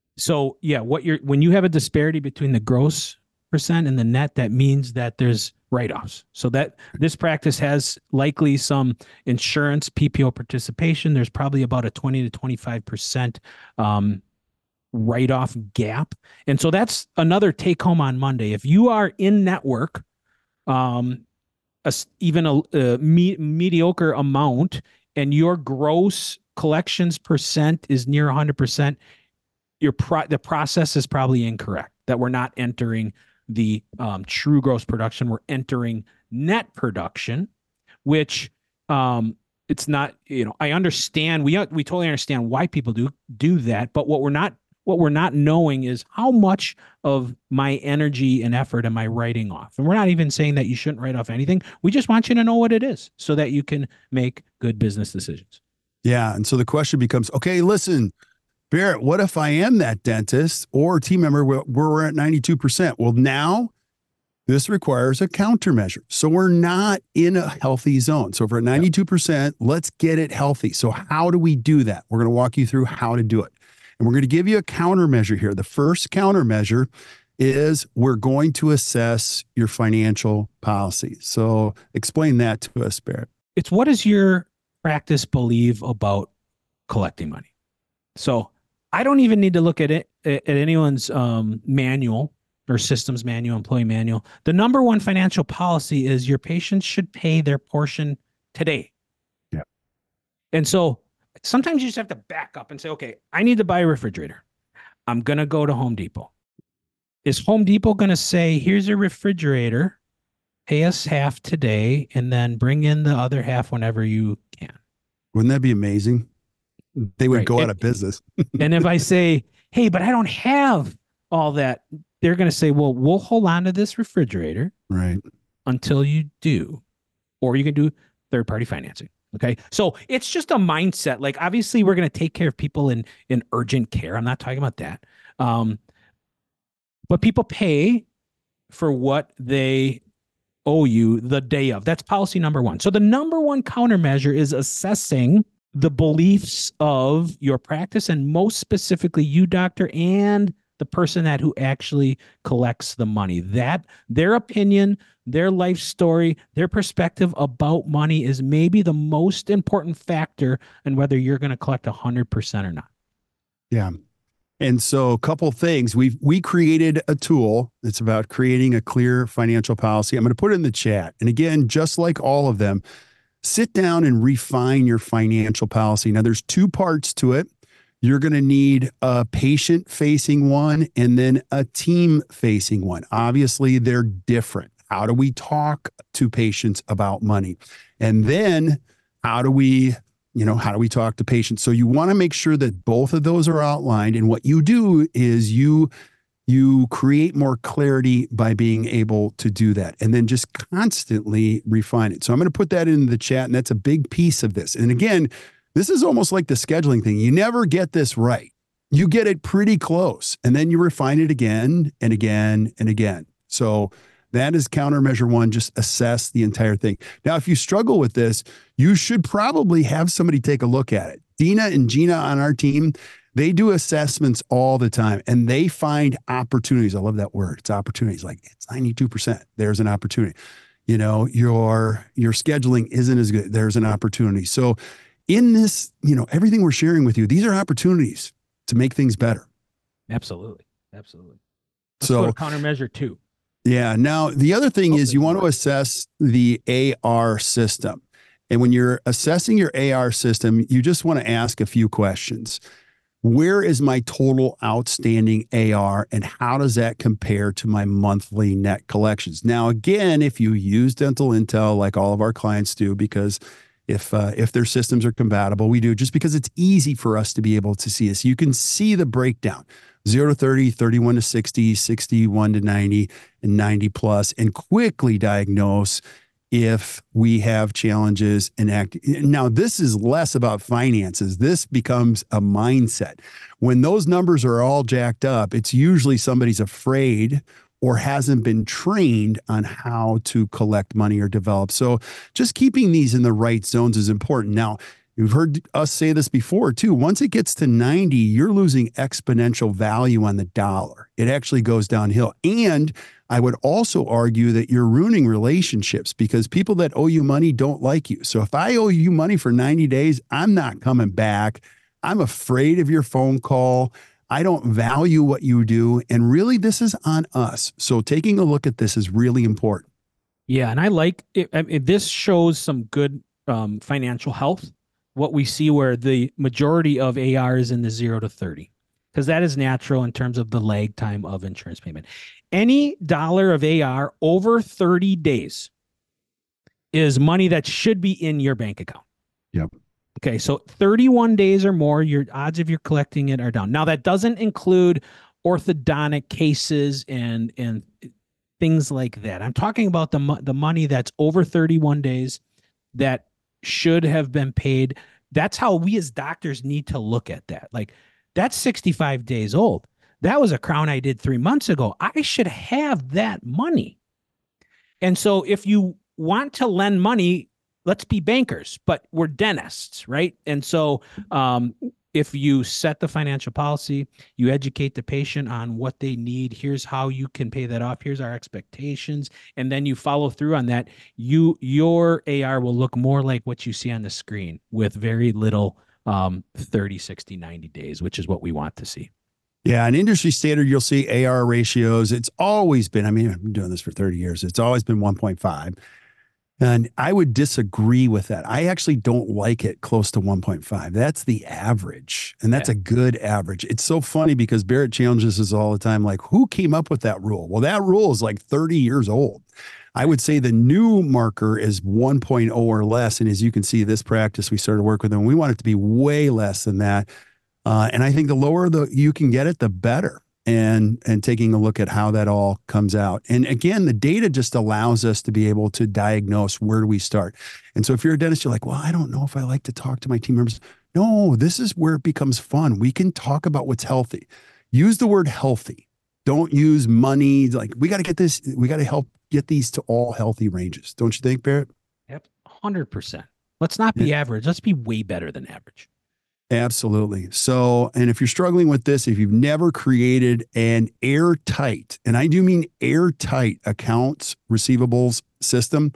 So yeah, what you're, when you have a disparity between the gross percent and the net, that means that there's write-offs. So that this practice has likely some insurance P P O participation. There's probably about a twenty to twenty-five percent um, write-off gap. And so that's another take home on Monday. If you are in network, um, a, even a, a me, mediocre amount, and your gross collections percent is near one hundred percent, your pro the process is probably incorrect, that we're not entering the um, true gross production. We're entering net production, which um, it's not, you know, I understand, we, we totally understand why people do do that, but what we're not, what we're not knowing is how much of my energy and effort am I writing off? And we're not even saying that you shouldn't write off anything. We just want you to know what it is so that you can make good business decisions. Yeah. And so the question becomes, okay, listen, Barrett, what if I am that dentist or team member where we're at ninety-two percent? Well, now this requires a countermeasure. So we're not in a healthy zone. So if we're at ninety-two percent, let's get it healthy. So how do we do that? We're going to walk you through how to do it. And we're going to give you a countermeasure here. The first countermeasure is we're going to assess your financial policy. So explain that to us, Barrett. It's, what does your practice believe about collecting money? So I don't even need to look at it at anyone's um, manual or systems manual, employee manual. The number one financial policy is your patients should pay their portion today. Yeah. And so sometimes you just have to back up and say, okay, I need to buy a refrigerator. I'm going to go to Home Depot. Is Home Depot going to say, here's a refrigerator, pay us half today, and then bring in the other half whenever you can? Wouldn't that be amazing? They would Right. go And- out of business. And if I say, hey, but I don't have all that, they're going to say, well, we'll hold on to this refrigerator Right. until you do, or you can do third party financing. Okay. So it's just a mindset. Like, obviously we're going to take care of people in, in urgent care. I'm not talking about that. Um, but people pay for what they owe you the day of. That's policy number one. So the number one countermeasure is assessing the beliefs of your practice, and most specifically you, doctor, and the person that who actually collects the money. That their opinion, their life story, their perspective about money is maybe the most important factor in whether you're going to collect one hundred percent or not. Yeah. And so a couple things. We've we created a tool that's about creating a clear financial policy. I'm going to put it in the chat. And again, just like all of them, sit down and refine your financial policy. Now, there's two parts to it. You're going to need a patient facing one and then a team facing one. Obviously, they're different. How do we talk to patients about money? And then how do we, you know, how do we talk to patients? So you want to make sure that both of those are outlined. And what you do is you you create more clarity by being able to do that and then just constantly refine it. So I'm going to put that in the chat, and that's a big piece of this. And again, this is almost like the scheduling thing. You never get this right. You get it pretty close, and then you refine it again and again and again. So that is countermeasure one. Just assess the entire thing. Now, if you struggle with this, you should probably have somebody take a look at it. Dina and Gina on our team, they do assessments all the time, and they find opportunities. I love that word. It's opportunities. Like, it's ninety-two percent. There's an opportunity. You know, your, your scheduling isn't as good. There's an opportunity. So in this, you know, everything we're sharing with you, these are opportunities to make things better. Absolutely. Absolutely. Let's so go to countermeasure two. Yeah. Now, the other thing Hopefully is you want to more. assess the A R system. And when you're assessing your A R system, you just want to ask a few questions. Where is my total outstanding A R, and how does that compare to my monthly net collections? Now, again, if you use Dental Intel, like all of our clients do, because if uh, if their systems are compatible, we do, just because it's easy for us to be able to see this. You can see the breakdown, zero to thirty, thirty-one to sixty, sixty-one to ninety, and ninety plus, and quickly diagnose if we have challenges and act. Now, this is less about finances. This becomes a mindset. When those numbers are all jacked up, it's usually somebody's afraid or hasn't been trained on how to collect money or develop. So just keeping these in the right zones is important. Now, you've heard us say this before too. Once it gets to ninety, you're losing exponential value on the dollar. It actually goes downhill. And I would also argue that you're ruining relationships, because people that owe you money don't like you. So if I owe you money for ninety days, I'm not coming back. I'm afraid of your phone call. I don't value what you do. And really, this is on us. So taking a look at this is really important. Yeah. And I like it. I mean, this shows some good um, financial health. What we see where the majority of A R is in the zero to thirty, because that is natural in terms of the lag time of insurance payment. Any dollar of A R over thirty days is money that should be in your bank account. Yep. Okay. So thirty-one days or more, your odds of you collecting it are down. Now, that doesn't include orthodontic cases and, and things like that. I'm talking about the, mo- the money that's over thirty-one days that should have been paid. That's how we as doctors need to look at that. Like, that's sixty-five days old. That was a crown I did three months ago. I should have that money. And so if you want to lend money, let's be bankers, but we're dentists, right? And so um, if you set the financial policy, you educate the patient on what they need, here's how you can pay that off, here's our expectations, and then you follow through on that, you your A R will look more like what you see on the screen with very little um, thirty, sixty, ninety days, which is what we want to see. Yeah, an industry standard, you'll see A R ratios. It's always been, I mean, I've been doing this for thirty years. It's always been one point five. And I would disagree with that. I actually don't like it close to one point five. That's the average. And that's yeah. a good average. It's so funny because Barrett challenges us all the time, like, who came up with that rule? Well, that rule is like thirty years old. I would say the new marker is one point oh or less. And as you can see, this practice, we started to work with them. We want it to be way less than that. Uh, and I think the lower the you can get it, the better. And and taking a look at how that all comes out. And again, the data just allows us to be able to diagnose where do we start. And so if you're a dentist, you're like, well, I don't know if I like to talk to my team members. No, this is where it becomes fun. We can talk about what's healthy. Use the word healthy. Don't use money. Like, we got to get this, we got to help get these to all healthy ranges. Don't you think, Barrett? Yep, one hundred percent. Let's not be yeah. average. Let's be way better than average. Absolutely. So, and if you're struggling with this, if you've never created an airtight, and I do mean airtight accounts receivables system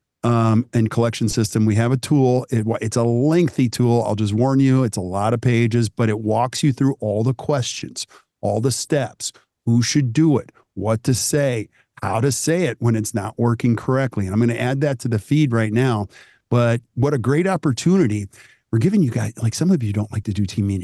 um, and collection system, we have a tool. It, it's a lengthy tool. I'll just warn you, it's a lot of pages, but it walks you through all the questions, all the steps, who should do it, what to say, how to say it when it's not working correctly. And I'm going to add that to the feed right now. But what a great opportunity. We're giving you guys, like, some of you don't like to do team meetings.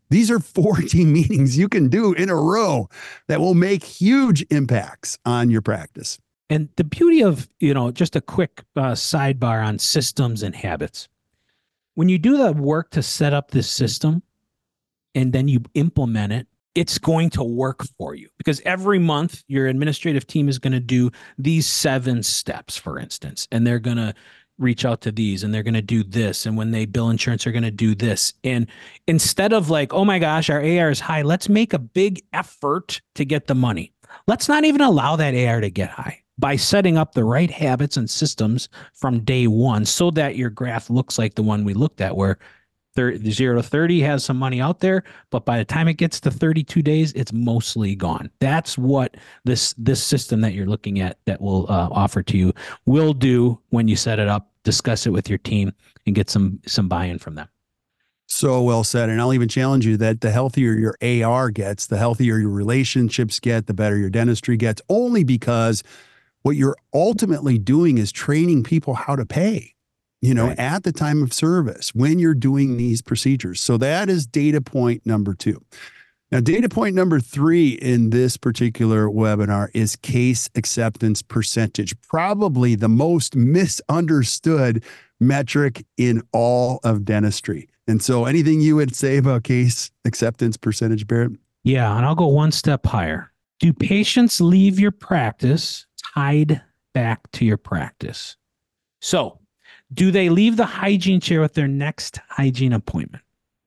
These are fourteen meetings you can do in a row that will make huge impacts on your practice. And the beauty of, you know, just a quick uh, sidebar on systems and habits. When you do the work to set up this system and then you implement it, it's going to work for you, because every month your administrative team is going to do these seven steps, for instance, and they're going to reach out to these and they're going to do this. And when they bill insurance, they're going to do this. And instead of like, oh my gosh, our A R is high, let's make a big effort to get the money. Let's not even allow that A R to get high by setting up the right habits and systems from day one, so that your graph looks like the one we looked at, where zero to thirty has some money out there, but by the time it gets to thirty-two days, it's mostly gone. That's what this this system that you're looking at that will uh, offer to you will do when you set it up, discuss it with your team, and get some some buy-in from them. So well said. And I'll even challenge you that the healthier your A R gets, the healthier your relationships get, the better your dentistry gets, only because what you're ultimately doing is training people how to pay. You know, right, at the time of service when you're doing these procedures. So that is data point number two. Now, data point number three in this particular webinar is case acceptance percentage, probably the most misunderstood metric in all of dentistry. And so anything you would say about case acceptance percentage, Barrett? Yeah, and I'll go one step higher. Do patients leave your practice tied back to your practice? So, do they leave the hygiene chair with their next hygiene appointment?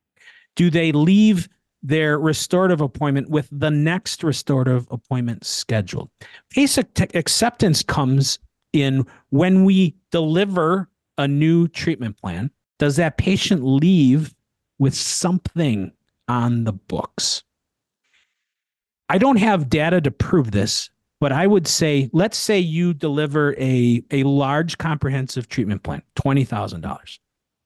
Do they leave their restorative appointment with the next restorative appointment scheduled? Case acceptance comes in when we deliver a new treatment plan. Does that patient leave with something on the books? I don't have data to prove this, but I would say, let's say you deliver a, a large comprehensive treatment plan, twenty thousand dollars.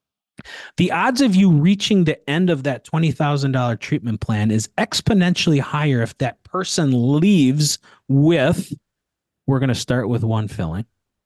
The odds of you reaching the end of that twenty thousand dollars treatment plan is exponentially higher if that person leaves with, we're going to start with one filling,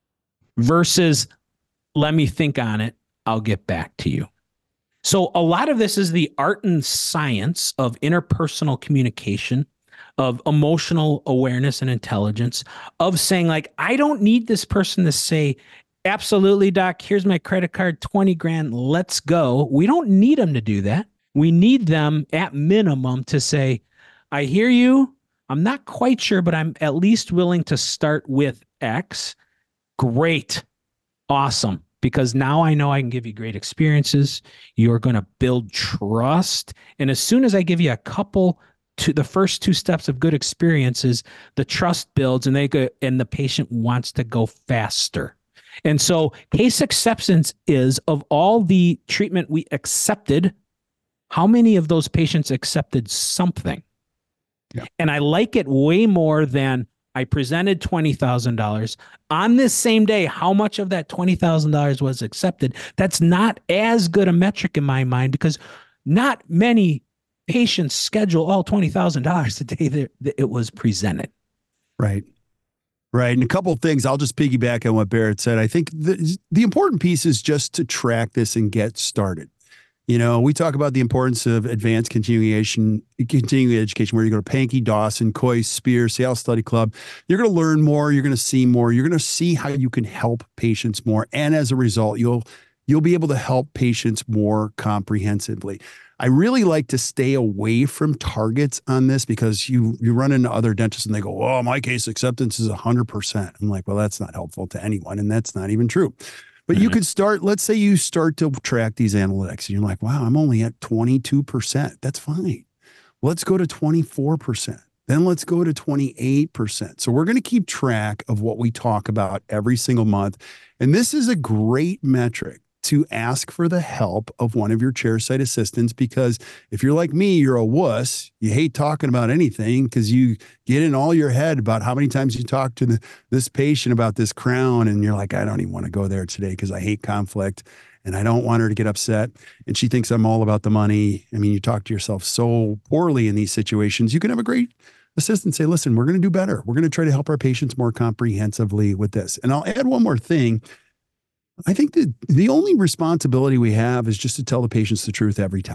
versus, let me think on it, I'll get back to you. So a lot of this is the art and science of interpersonal communication, of emotional awareness and intelligence, of saying like, I don't need this person to say, absolutely, doc, here's my credit card, twenty grand, let's go. We don't need them to do that. We need them at minimum to say, I hear you. I'm not quite sure, but I'm at least willing to start with X. Great. Awesome. Because now I know I can give you great experiences. You're going to build trust. And as soon as I give you a couple to the first two steps of good experiences, the trust builds and they go, and the patient wants to go faster. And so case acceptance is, of all the treatment we accepted, how many of those patients accepted something? Yeah. And I like it way more than I presented twenty thousand dollars on this same day. How much of that twenty thousand dollars was accepted? That's not as good a metric in my mind, because not many patients schedule all twenty thousand dollars the day that it was presented. Right. Right. And a couple of things, I'll just piggyback on what Barrett said. I think the, the important piece is just to track this and get started. You know, we talk about the importance of advanced continuation, continuing education, where you go to Pankey, Dawson, Coy, Spear, Seattle Study Club. You're going to learn more. You're going to see more. You're going to see how you can help patients more. And as a result, you'll you'll be able to help patients more comprehensively. I really like to stay away from targets on this, because you you run into other dentists and they go, oh, my case acceptance is one hundred percent. I'm like, well, that's not helpful to anyone. And that's not even true. But mm-hmm. you could start, let's say you start to track these analytics and you're like, wow, I'm only at twenty-two percent. That's fine. Let's go to twenty-four percent. Then let's go to twenty-eight percent. So we're going to keep track of what we talk about every single month. And this is a great metric to ask for the help of one of your chairside assistants, because if you're like me, you're a wuss. You hate talking about anything because you get in all your head about how many times you talk to the, this patient about this crown, and you're like, I don't even want to go there today because I hate conflict and I don't want her to get upset. And she thinks I'm all about the money. I mean, you talk to yourself so poorly in these situations. You can have a great assistant say, listen, we're going to do better. We're going to try to help our patients more comprehensively with this. And I'll add one more thing. I think that the only responsibility we have is just to tell the patients the truth every time.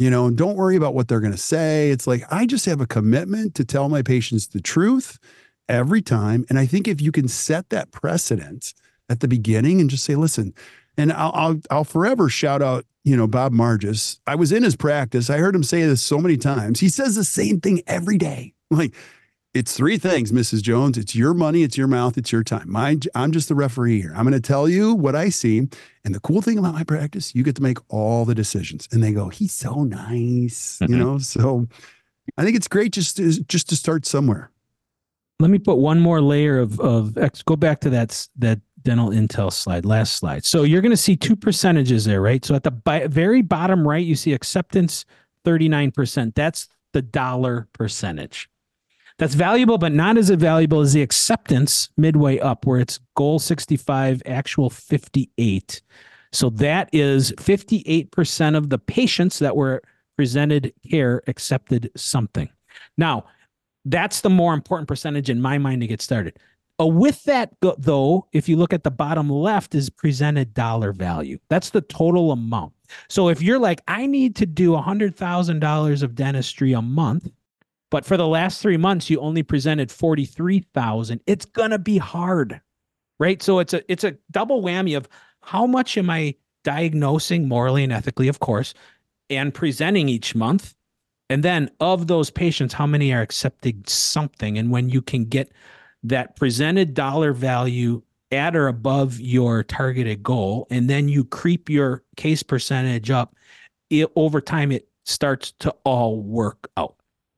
You know, and don't worry about what they're going to say. It's like, I just have a commitment to tell my patients the truth every time. And I think if you can set that precedent at the beginning and just say, listen, and I'll, I'll, I'll forever shout out, you know, Bob Margis. I was in his practice. I heard him say this so many times. He says the same thing every day. Like, it's three things, Missus Jones. It's your money, it's your mouth, it's your time. My, I'm just the referee here. I'm going to tell you what I see. And the cool thing about my practice, you get to make all the decisions. And they go, he's so nice, mm-hmm. you know? So I think it's great just to, just to start somewhere. Let me put one more layer of, of X. Go back to that, that dental intel slide, last slide. So you're going to see two percentages there, right? So at the bi- very bottom right, you see acceptance, thirty-nine percent. That's the dollar percentage. That's valuable, but not as valuable as the acceptance midway up, where it's goal sixty-five, actual fifty-eight. So that is fifty-eight percent of the patients that were presented care accepted something. Now, that's the more important percentage in my mind to get started. Uh, with that, though, if you look at the bottom left, is presented dollar value. That's the total amount. So if you're like, I need to do one hundred thousand dollars of dentistry a month, but for the last three months, you only presented forty-three thousand dollars, it's going to be hard, right? So it's a it's a double whammy of how much am I diagnosing morally and ethically, of course, and presenting each month. And then of those patients, how many are accepting something? And when you can get that presented dollar value at or above your targeted goal, and then you creep your case percentage up, it, over time, it starts to all work out.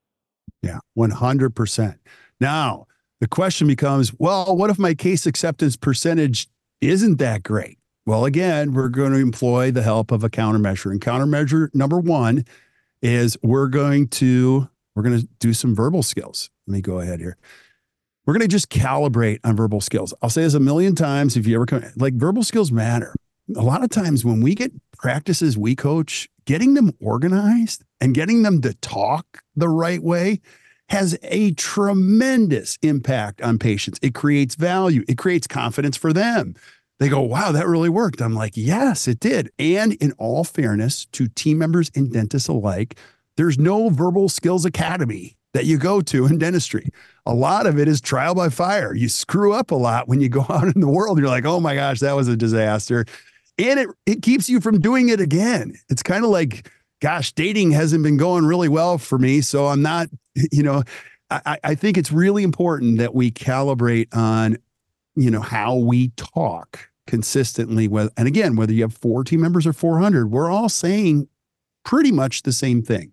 Yeah, one hundred percent. Now, the question becomes, well, what if my case acceptance percentage isn't that great? Well, again, we're going to employ the help of a countermeasure. And countermeasure number one is we're going to, we're going to do some verbal skills. Let me go ahead here. We're going to just calibrate on verbal skills. I'll say this a million times. If you ever come, like, verbal skills matter. A lot of times when we get practices we coach, getting them organized and getting them to talk the right way has a tremendous impact on patients. It creates value. It creates confidence for them. They go, wow, that really worked. I'm like, yes, it did. And in all fairness to team members and dentists alike, there's no verbal skills academy that you go to in dentistry. A lot of it is trial by fire. You screw up a lot when you go out in the world. You're like, oh my gosh, that was a disaster. And it, it keeps you from doing it again. It's kind of like, gosh, dating hasn't been going really well for me. So I'm not, you know, I, I think it's really important that we calibrate on, you know, how we talk consistently with, and again, whether you have four team members or four hundred, we're all saying pretty much the same thing.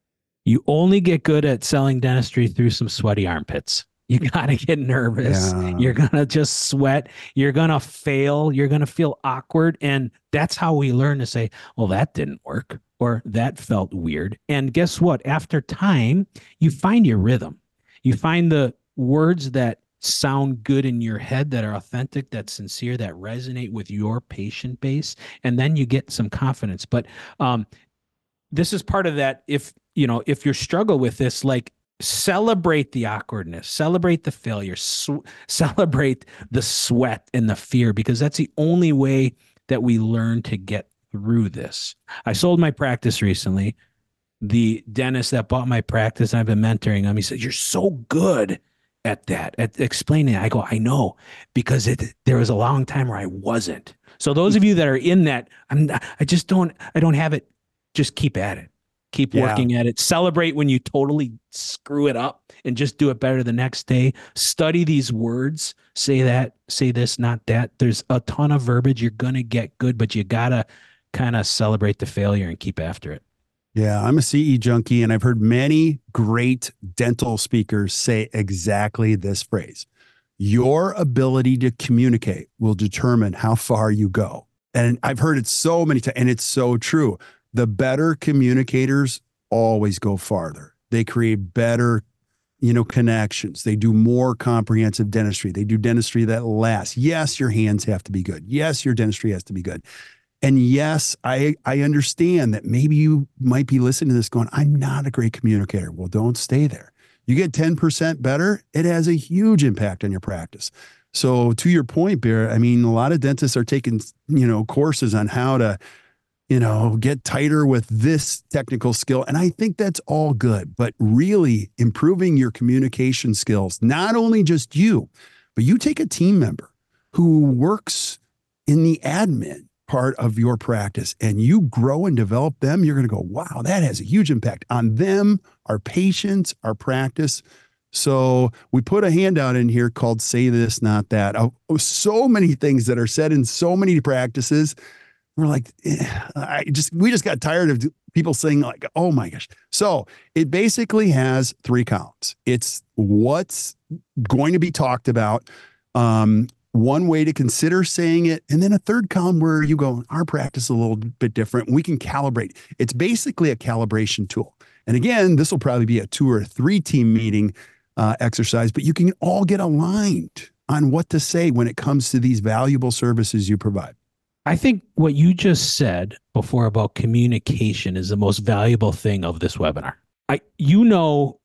You only get good at selling dentistry through some sweaty armpits. You got to get nervous. Yeah. You're going to just sweat. You're going to fail. You're going to feel awkward. And that's how we learn to say, well, that didn't work, or that felt weird. And guess what? After time, you find your rhythm. You find the words that sound good in your head, that are authentic, that sincere, that resonate with your patient base. And then you get some confidence. But um, this is part of that. If, you know, if you struggle with this, like, celebrate the awkwardness, celebrate the failure, sw- celebrate the sweat and the fear, because that's the only way that we learn to get through this. I sold my practice recently. The dentist that bought my practice, I've been mentoring him. He said, you're so good at that, at explaining it. I go, I know, because it, there was a long time where I wasn't. So those of you that are in that, I'm not, I just don't, I don't have it. Just keep at it. Keep yeah. working at it. Celebrate when you totally screw it up and just do it better the next day. Study these words. Say that, say this, not that. There's a ton of verbiage. You're going to get good, but you got to kind of celebrate the failure and keep after it. Yeah, I'm a C E junkie, and I've heard many great dental speakers say exactly this phrase. Your ability to communicate will determine how far you go. And I've heard it so many times, and it's so true. The better communicators always go farther. They create better, you know, connections. They do more comprehensive dentistry. They do dentistry that lasts. Yes, your hands have to be good. Yes, your dentistry has to be good. And yes, I, I understand that maybe you might be listening to this going, I'm not a great communicator. Well, don't stay there. You get ten percent better, it has a huge impact on your practice. So to your point, Bear, I mean, a lot of dentists are taking, you know, courses on how to you know, get tighter with this technical skill. And I think that's all good, but really improving your communication skills, not only just you, but you take a team member who works in the admin part of your practice and you grow and develop them, you're going to go, wow, that has a huge impact on them, our patients, our practice. So we put a handout in here called Say This, Not That. Oh, so many things that are said in so many practices. We're like, eh, I just, we just got tired of people saying like, oh my gosh. So it basically has three columns. It's what's going to be talked about. Um, one way to consider saying it, and then a third column where you go, our practice is a little bit different. We can calibrate. It's basically a calibration tool. And again, this will probably be a two or three team meeting uh, exercise, but you can all get aligned on what to say when it comes to these valuable services you provide. I think what you just said before about communication is the most valuable thing of this webinar. I, you know,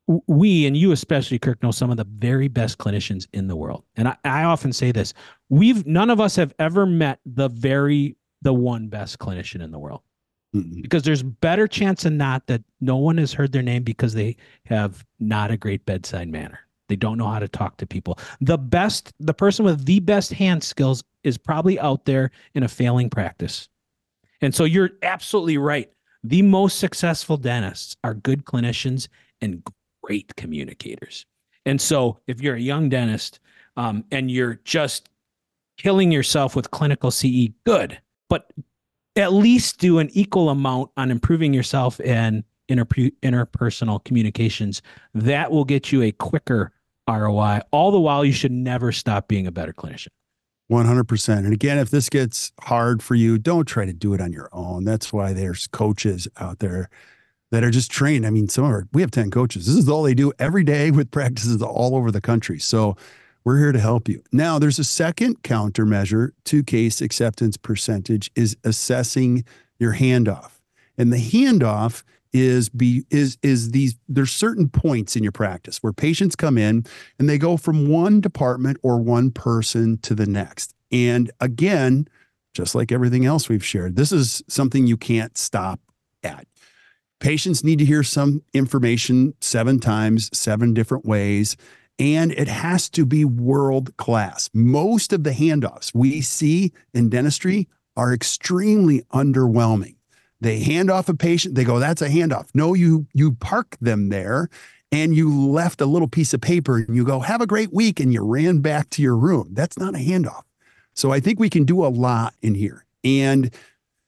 we, and you especially, Kirk, know some of the very best clinicians in the world. And I, I often say this, we've, none of us have ever met the very, the one best clinician in the world. Mm-hmm. Because there's better chance than not that no one has heard their name because they have not a great bedside manner. They don't know how to talk to people. The best, the person with the best hand skills is probably out there in a failing practice. And so you're absolutely right. The most successful dentists are good clinicians and great communicators. And so if you're a young dentist um, and you're just killing yourself with clinical C E, good. But at least do an equal amount on improving yourself in inter- interpersonal communications. That will get you a quicker R O I. All the while, you should never stop being a better clinician. one hundred percent. And again, if this gets hard for you, don't try to do it on your own. That's why there's coaches out there that are just trained. I mean, some of our, we have ten coaches. This is all they do every day with practices all over the country. So we're here to help you. Now, there's a second countermeasure to case acceptance percentage is assessing your handoff. And the handoff is be is is these there's certain points in your practice where patients come in and they go from one department or one person to the next. And again, just like everything else we've shared, this is something you can't stop at. Patients need to hear some information seven times, seven different ways, and it has to be world class. Most of the handoffs we see in dentistry are extremely underwhelming. They hand off a patient, they go, that's a handoff. No, you you park them there and you left a little piece of paper and you go, have a great week, and you ran back to your room. That's not a handoff. So I think we can do a lot in here. And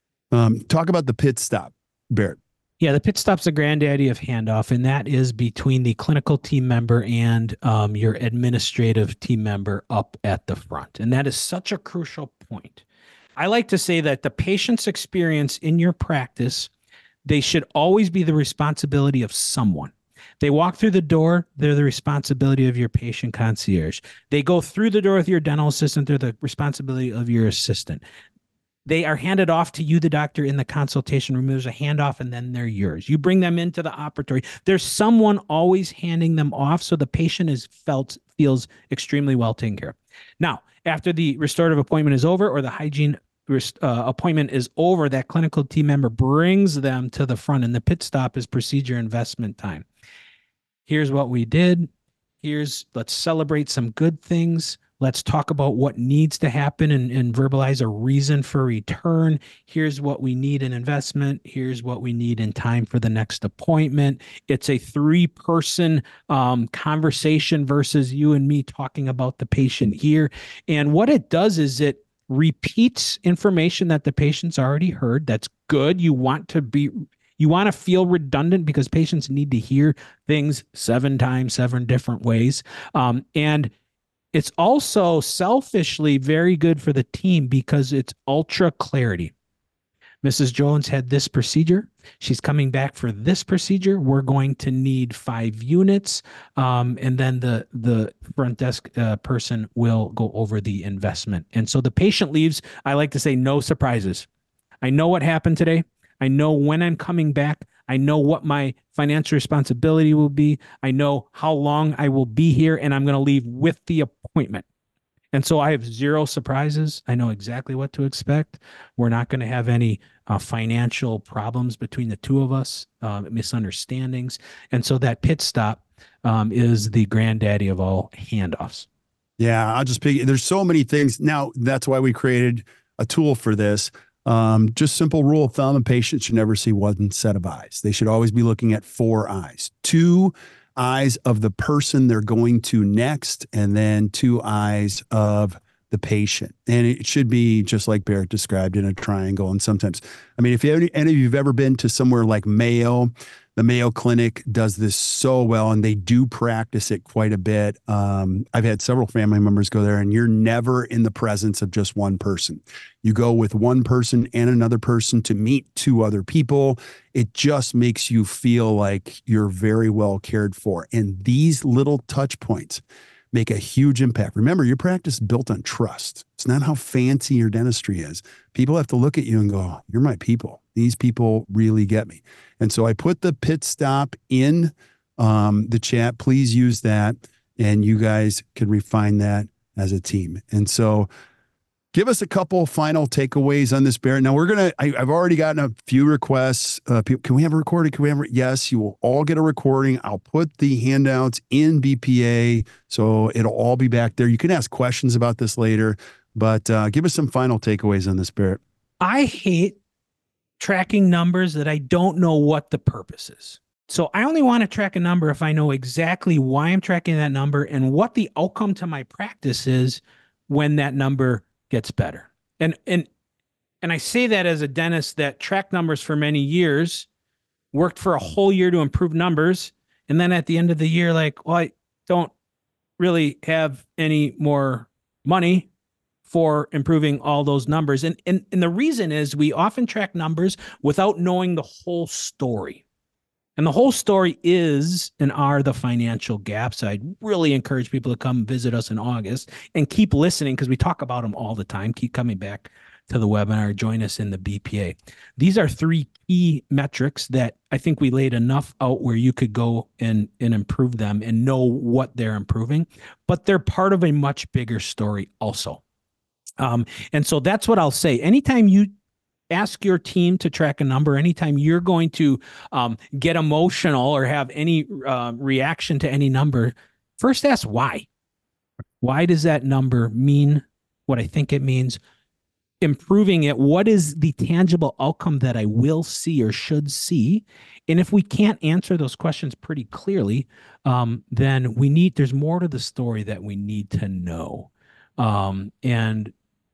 um, talk about the pit stop, Barrett. Yeah, the pit stop's the granddaddy of handoff, and that is between the clinical team member and um, your administrative team member up at the front. And that is such a crucial point. I like to say that the patient's experience in your practice, they should always be the responsibility of someone. They walk through the door, they're the responsibility of your patient concierge. They go through the door with your dental assistant, they're the responsibility of your assistant. They are handed off to you, the doctor, in the consultation room. There's a handoff, and then they're yours. You bring them into the operatory. There's someone always handing them off, so the patient is felt feels extremely well taken care of. Now, after the restorative appointment is over or the hygiene uh, appointment is over, that clinical team member brings them to the front, and the pit stop is procedure investment time. Here's what we did. Here's, let's celebrate some good things. Let's talk about what needs to happen and, and verbalize a reason for return. Here's what we need in investment. Here's what we need in time for the next appointment. It's a three-person um, conversation versus you and me talking about the patient here. And what it does is it repeats information that the patient's already heard. That's good. You want to be... You want to feel redundant because patients need to hear things seven times, seven different ways. Um, and it's also selfishly very good for the team because it's ultra clarity. Missus Jones had this procedure. She's coming back for this procedure. We're going to need five units. Um, and then the, the front desk uh, person will go over the investment. And so the patient leaves, I like to say, no surprises. I know what happened today. I know when I'm coming back. I know what my financial responsibility will be. I know how long I will be here, and I'm going to leave with the appointment. And so I have zero surprises. I know exactly what to expect. We're not going to have any uh, financial problems between the two of us, uh, misunderstandings. And so that pit stop um, is the granddaddy of all handoffs. Yeah, I'll just pick. There's so many things. Now, that's why we created a tool for this. Um, just simple rule of thumb: a patient should never see one set of eyes. They should always be looking at four eyes. Two eyes of the person they're going to next, and then two eyes of the patient. And it should be just like Barrett described, in a triangle. And sometimes, I mean, if you, any, any of you have ever been to somewhere like Mayo, the Mayo Clinic does this so well, and they do practice it quite a bit. Um, I've had several family members go there, and you're never in the presence of just one person. You go with one person and another person to meet two other people. It just makes you feel like you're very well cared for. And these little touch points make a huge impact. Remember, your practice is built on trust. It's not how fancy your dentistry is. People have to look at you and go, oh, you're my people. These people really get me. And so I put the pit stop in um, the chat. Please use that, and you guys can refine that as a team. And so give us a couple final takeaways on this, Barrett. Now we're going to, I've already gotten a few requests. Uh, people, can we have a recording? Can we have a, yes, you will all get a recording. I'll put the handouts in B P A, so it'll all be back there. You can ask questions about this later, but uh, give us some final takeaways on this, Barrett. I hate tracking numbers that I don't know what the purpose is. So I only want to track a number if I know exactly why I'm tracking that number and what the outcome to my practice is when that number gets better. And and and I say that as a dentist that tracked numbers for many years, worked for a whole year to improve numbers, and then at the end of the year, like, well, I don't really have any more money for improving all those numbers. And, and, and the reason is we often track numbers without knowing the whole story. And the whole story is and are the financial gaps. I'd really encourage people to come visit us in August and keep listening, because we talk about them all the time. Keep coming back to the webinar. Join us in the B P A. These are three key metrics that I think we laid enough out where you could go and, and improve them and know what they're improving, but they're part of a much bigger story also. Um, and so that's what I'll say. Anytime you ask your team to track a number, anytime you're going to um, get emotional or have any uh, reaction to any number, first ask why. Why does that number mean what I think it means? Improving it, what is the tangible outcome that I will see or should see? And if we can't answer those questions pretty clearly, um, then we need, there's more to the story that we need to know. Um, and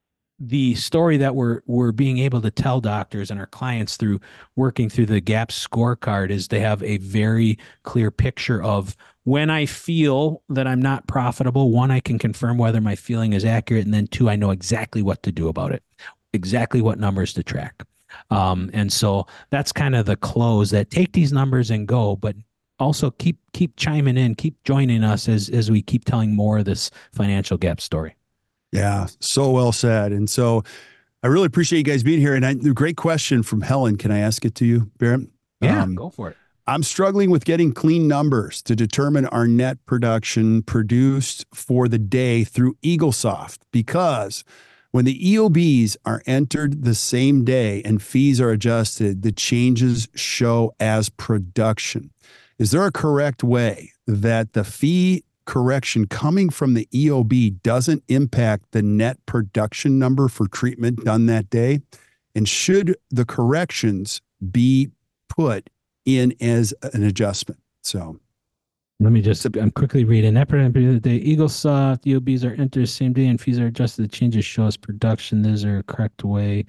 the story that we're we're being able to tell doctors and our clients through working through the GAPS scorecard is to have a very clear picture of when I feel that I'm not profitable. One, I can confirm whether my feeling is accurate, and then two, I know exactly what to do about it, exactly what numbers to track. Um, and so that's kind of the close, that take these numbers and go, but also keep keep chiming in, keep joining us as as we keep telling more of this financial gap story. Yeah, so well said. And so I really appreciate you guys being here. And I, a great question from Helen. Can I ask it to you, Barrett? Yeah, um, go for it. I'm struggling with getting clean numbers to determine our net production produced for the day through Eaglesoft, because when the E O Bs are entered the same day and fees are adjusted, the changes show as production. Is there a correct way that the fee correction coming from the E O B doesn't impact the net production number for treatment done that day? And should the corrections be put in as an adjustment? So let me just, I'm quickly reading. Net production of the day, Eaglesoft, E O Bs are entered the same day and fees are adjusted. The changes show as production. There's a correct way.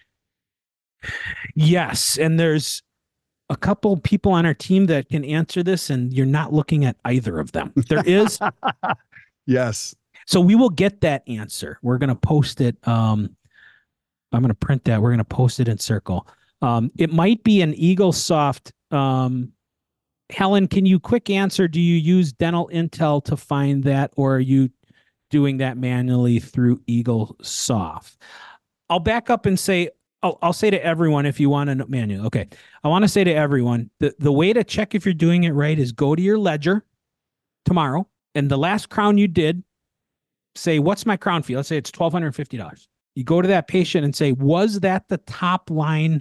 Yes. And there's a couple people on our team that can answer this, and you're not looking at either of them. There is. Yes. So we will get that answer. We're going to post it. Um, I'm going to print that. We're going to post it in Circle. Um, it might be an Eaglesoft. Um, Helen, can you quick answer? Do you use Dental Intel to find that, or are you doing that manually through Eaglesoft? I'll back up and say, I'll, I'll say to everyone, if you want a manual. Okay. I want to say to everyone, the, the way to check if you're doing it right is go to your ledger tomorrow, and the last crown you did, say, what's my crown fee? Let's say it's twelve hundred fifty dollars. You go to that patient and say, was that the top line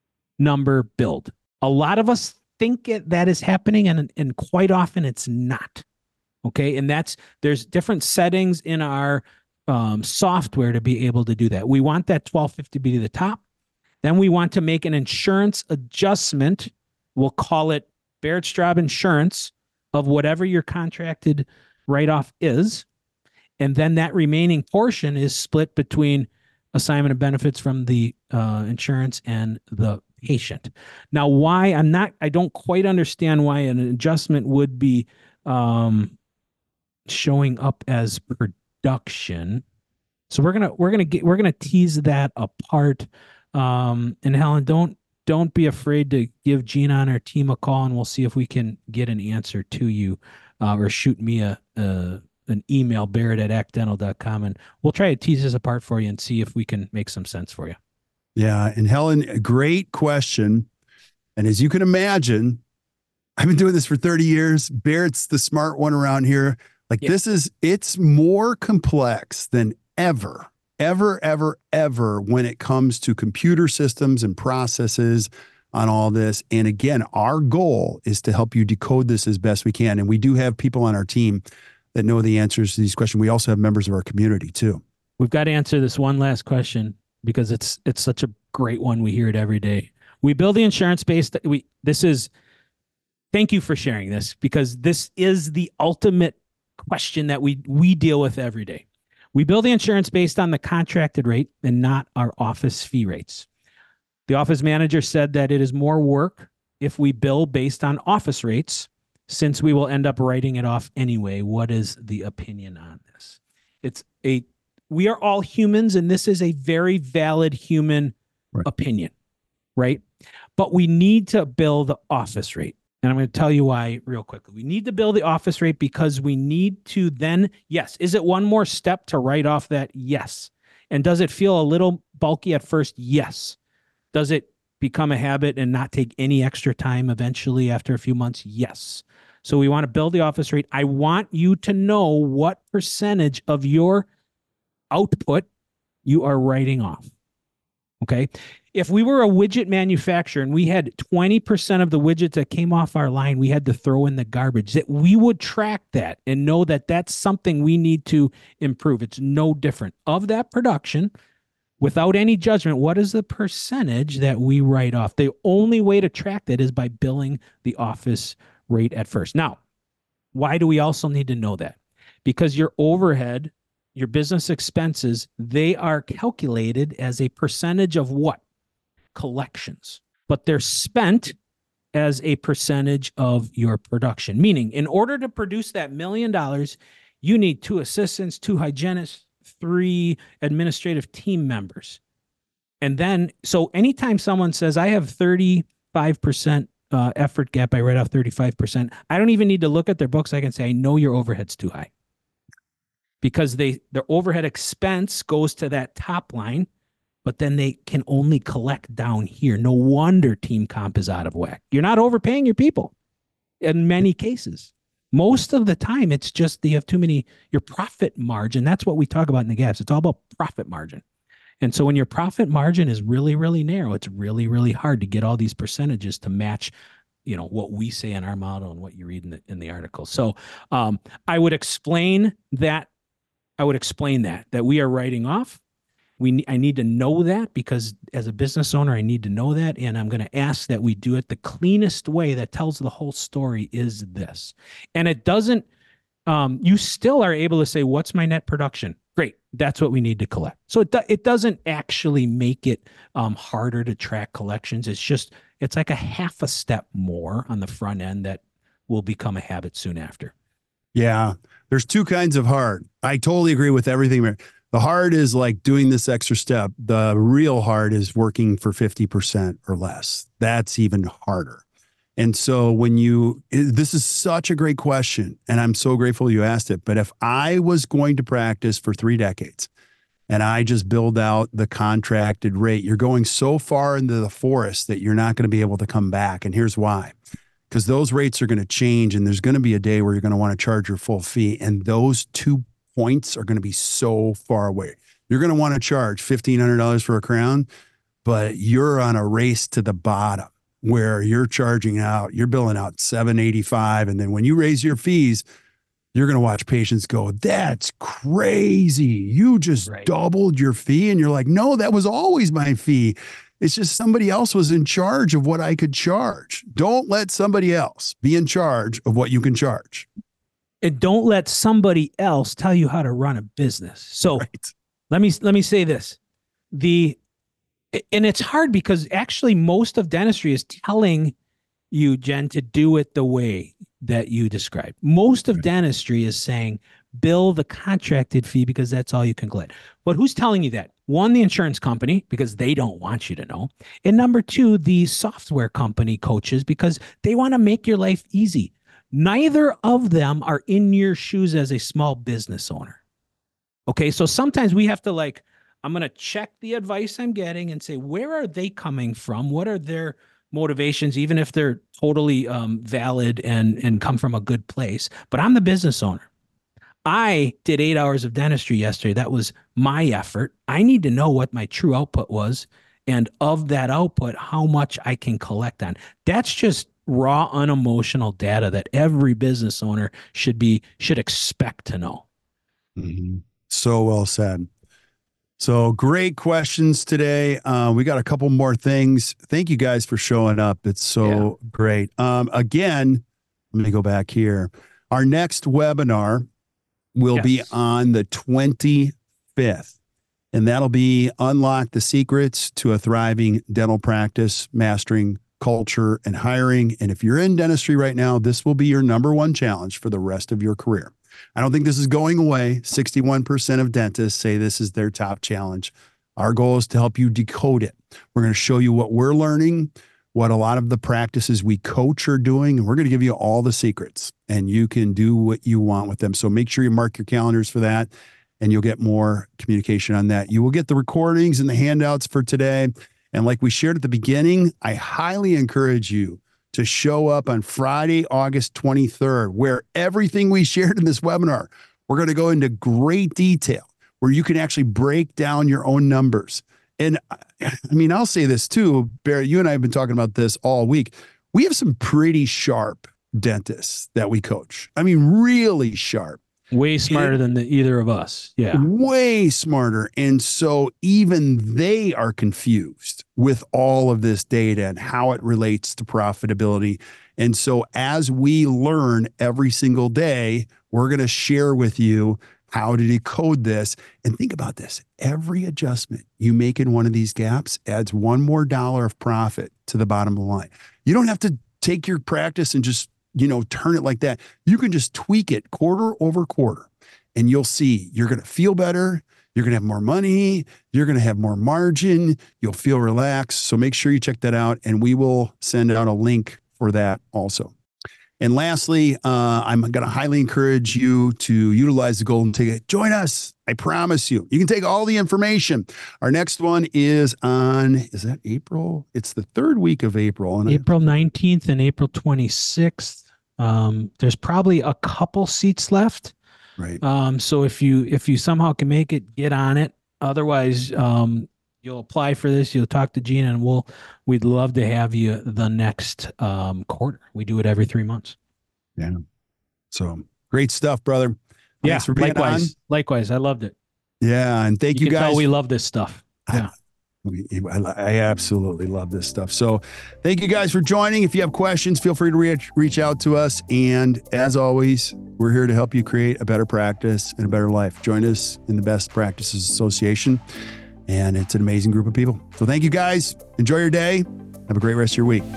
number billed? A lot of us think it, that is happening, and, and quite often it's not. Okay. And that's, there's different settings in our um, software to be able to do that. We want that twelve fifty to be the top. Then we want to make an insurance adjustment. We'll call it Barrett-Straub insurance of whatever your contracted write-off is. And then that remaining portion is split between assignment of benefits from the uh, insurance and the patient. Now, why I'm not, I don't quite understand why an adjustment would be um, showing up as production. So we're gonna we're gonna get we're gonna tease that apart. Um, and Helen, don't don't be afraid to give Gina and our team a call, and we'll see if we can get an answer to you, uh, or shoot me a, a an email, Barrett at act dental dot com, and we'll try to tease this apart for you and see if we can make some sense for you. Yeah. And Helen, a great question. And as you can imagine, I've been doing this for thirty years. Barrett's the smart one around here. Like yeah. This is, it's more complex than ever, ever, ever, ever when it comes to computer systems and processes on all this. And again, our goal is to help you decode this as best we can. And we do have people on our team that know the answers to these questions. We also have members of our community too. We've got to answer this one last question because it's it's such a great one. We hear it every day. We build the insurance based. We this is. Thank you for sharing this, because this is the ultimate question that we we deal with every day. We build the insurance based on the contracted rate and not our office fee rates. The office manager said that it is more work if we bill based on office rates, since we will end up writing it off anyway. What is the opinion on this? It's a, we are all humans, and this is a very valid human right. opinion, right? But we need to bill the office rate. And I'm going to tell you why real quickly. We need to bill the office rate because we need to then, yes, is it one more step to write off that? Yes. And does it feel a little bulky at first? Yes. Does it become a habit and not take any extra time eventually after a few months? Yes. So we want to build the office rate. I want you to know what percentage of your output you are writing off. Okay. If we were a widget manufacturer and we had twenty percent of the widgets that came off our line, we had to throw in the garbage, that we would track that and know that that's something we need to improve. It's no different. Of that production, without any judgment, what is the percentage that we write off? The only way to track that is by billing the office rate at first. Now, why do we also need to know that? Because your overhead, your business expenses, they are calculated as a percentage of what? Collections. But they're spent as a percentage of your production. Meaning, in order to produce that million dollars, you need two assistants, two hygienists, three administrative team members. And then, so anytime someone says, I have thirty-five percent uh, effort gap, I write off thirty-five percent, I don't even need to look at their books. I can say, I know your overhead's too high. Because they their overhead expense goes to that top line, but then they can only collect down here. No wonder team comp is out of whack. You're not overpaying your people in many cases. Most of the time, it's just that you have too many, your profit margin. That's what we talk about in the gaps. It's all about profit margin. And so when your profit margin is really, really narrow, it's really, really hard to get all these percentages to match, you know, what we say in our model and what you read in the, in the article. So um, I would explain that. I would explain that, that we are writing off. We, I need to know that, because as a business owner, I need to know that. And I'm going to ask that we do it the cleanest way that tells the whole story is this. And it doesn't, um, you still are able to say, what's my net production? Great. That's what we need to collect. So it, do, it doesn't actually make it um, harder to track collections. It's just, it's like a half a step more on the front end that will become a habit soon after. Yeah. There's two kinds of hard. I totally agree with everything. The hard is like doing this extra step. The real hard is working for fifty percent or less. That's even harder. And so when you, this is such a great question, and I'm so grateful you asked it. But if I was going to practice for three decades and I just build out the contracted rate, you're going so far into the forest that you're not going to be able to come back. And here's why. Because those rates are going to change, and there's going to be a day where you're going to want to charge your full fee. And those two points are going to be so far away. You're going to want to charge fifteen hundred dollars for a crown, but you're on a race to the bottom where you're charging out, you're billing out seven eighty-five. And then when you raise your fees, you're going to watch patients go, that's crazy. You just right. doubled your fee. And you're like, no, that was always my fee. It's just somebody else was in charge of what I could charge. Don't let somebody else be in charge of what you can charge. And don't let somebody else tell you how to run a business. So right. let me, let me say this, the, and it's hard because actually most of dentistry is telling you, Jen, to do it the way that you described. Most of right. dentistry is saying, bill the contracted fee because that's all you can collect. But who's telling you that? One, the insurance company, because they don't want you to know. And number two, the software company coaches, because they want to make your life easy. Neither of them are in your shoes as a small business owner. Okay, so sometimes we have to like, I'm going to check the advice I'm getting and say, where are they coming from? What are their motivations, even if they're totally um, valid and, and come from a good place? But I'm the business owner. I did eight hours of dentistry yesterday. That was my effort. I need to know what my true output was. And of that output, how much I can collect on. That's just raw, unemotional data that every business owner should be, should expect to know. Mm-hmm. So well said. So great questions today. Uh, we got a couple more things. Thank you guys for showing up. It's so yeah. great. Um, again, let me go back here. Our next webinar will yes. be on the twenty-fifth, and that'll be Unlock the Secrets to a Thriving Dental Practice, Mastering Culture and Hiring. And if you're in dentistry right now, this will be your number one challenge for the rest of your career. I don't think this is going away. sixty-one percent of dentists say this is their top challenge. Our goal is to help you decode it. We're going to show you what we're learning, what a lot of the practices we coach are doing, and we're going to give you all the secrets, and you can do what you want with them. So make sure you mark your calendars for that, and you'll get more communication on that. You will get the recordings and the handouts for today. And like we shared at the beginning, I highly encourage you to show up on Friday, August twenty-third, where everything we shared in this webinar, we're going to go into great detail where you can actually break down your own numbers. And I mean, I'll say this too, Barry, you and I have been talking about this all week. We have some pretty sharp dentists that we coach. I mean, really sharp. Way smarter and, than the, either of us. Yeah. Way smarter. And so even they are confused with all of this data and how it relates to profitability. And so as we learn every single day, we're going to share with you how to decode this. And think about this. Every adjustment you make in one of these gaps adds one more dollar of profit to the bottom of the line. You don't have to take your practice and just, you know, turn it like that. You can just tweak it quarter over quarter, and you'll see you're going to feel better. You're going to have more money. You're going to have more margin. You'll feel relaxed. So make sure you check that out, and we will send out a link for that also. And lastly, uh, I'm going to highly encourage you to utilize the Golden Ticket. Join us. I promise you. You can take all the information. Our next one is on, is that April? It's the third week of April. And April nineteenth and April twenty-sixth. Um, there's probably a couple seats left. Right. Um, so if you if you somehow can make it, get on it. Otherwise, um, you'll apply for this. You'll talk to Gina, and we'll we'd love to have you the next um, quarter. We do it every three months. Yeah. So great stuff, brother. Yeah. Thanks for being likewise. on. Likewise. I loved it. Yeah, and thank you, you guys. Tell we love this stuff. Yeah. I, I absolutely love this stuff. So thank you guys for joining. If you have questions, feel free to reach, reach out to us. And as always, we're here to help you create a better practice and a better life. Join us in the Best Practices Association. And it's an amazing group of people. So thank you guys. Enjoy your day. Have a great rest of your week.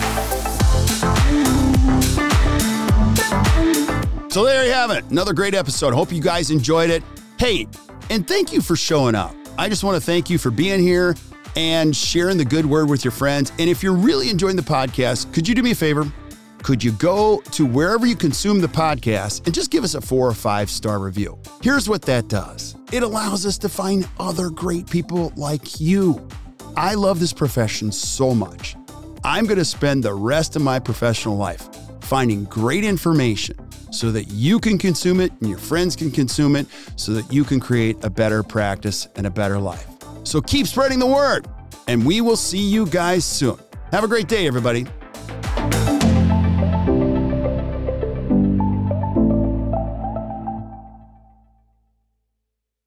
So there you have it. Another great episode. Hope you guys enjoyed it. Hey, and thank you for showing up. I just want to thank you for being here and sharing the good word with your friends. And if you're really enjoying the podcast, could you do me a favor? Could you go to wherever you consume the podcast and just give us a four or five star review? Here's what that does. It allows us to find other great people like you. I love this profession so much. I'm going to spend the rest of my professional life finding great information so that you can consume it and your friends can consume it so that you can create a better practice and a better life. So keep spreading the word, and we will see you guys soon. Have a great day, everybody.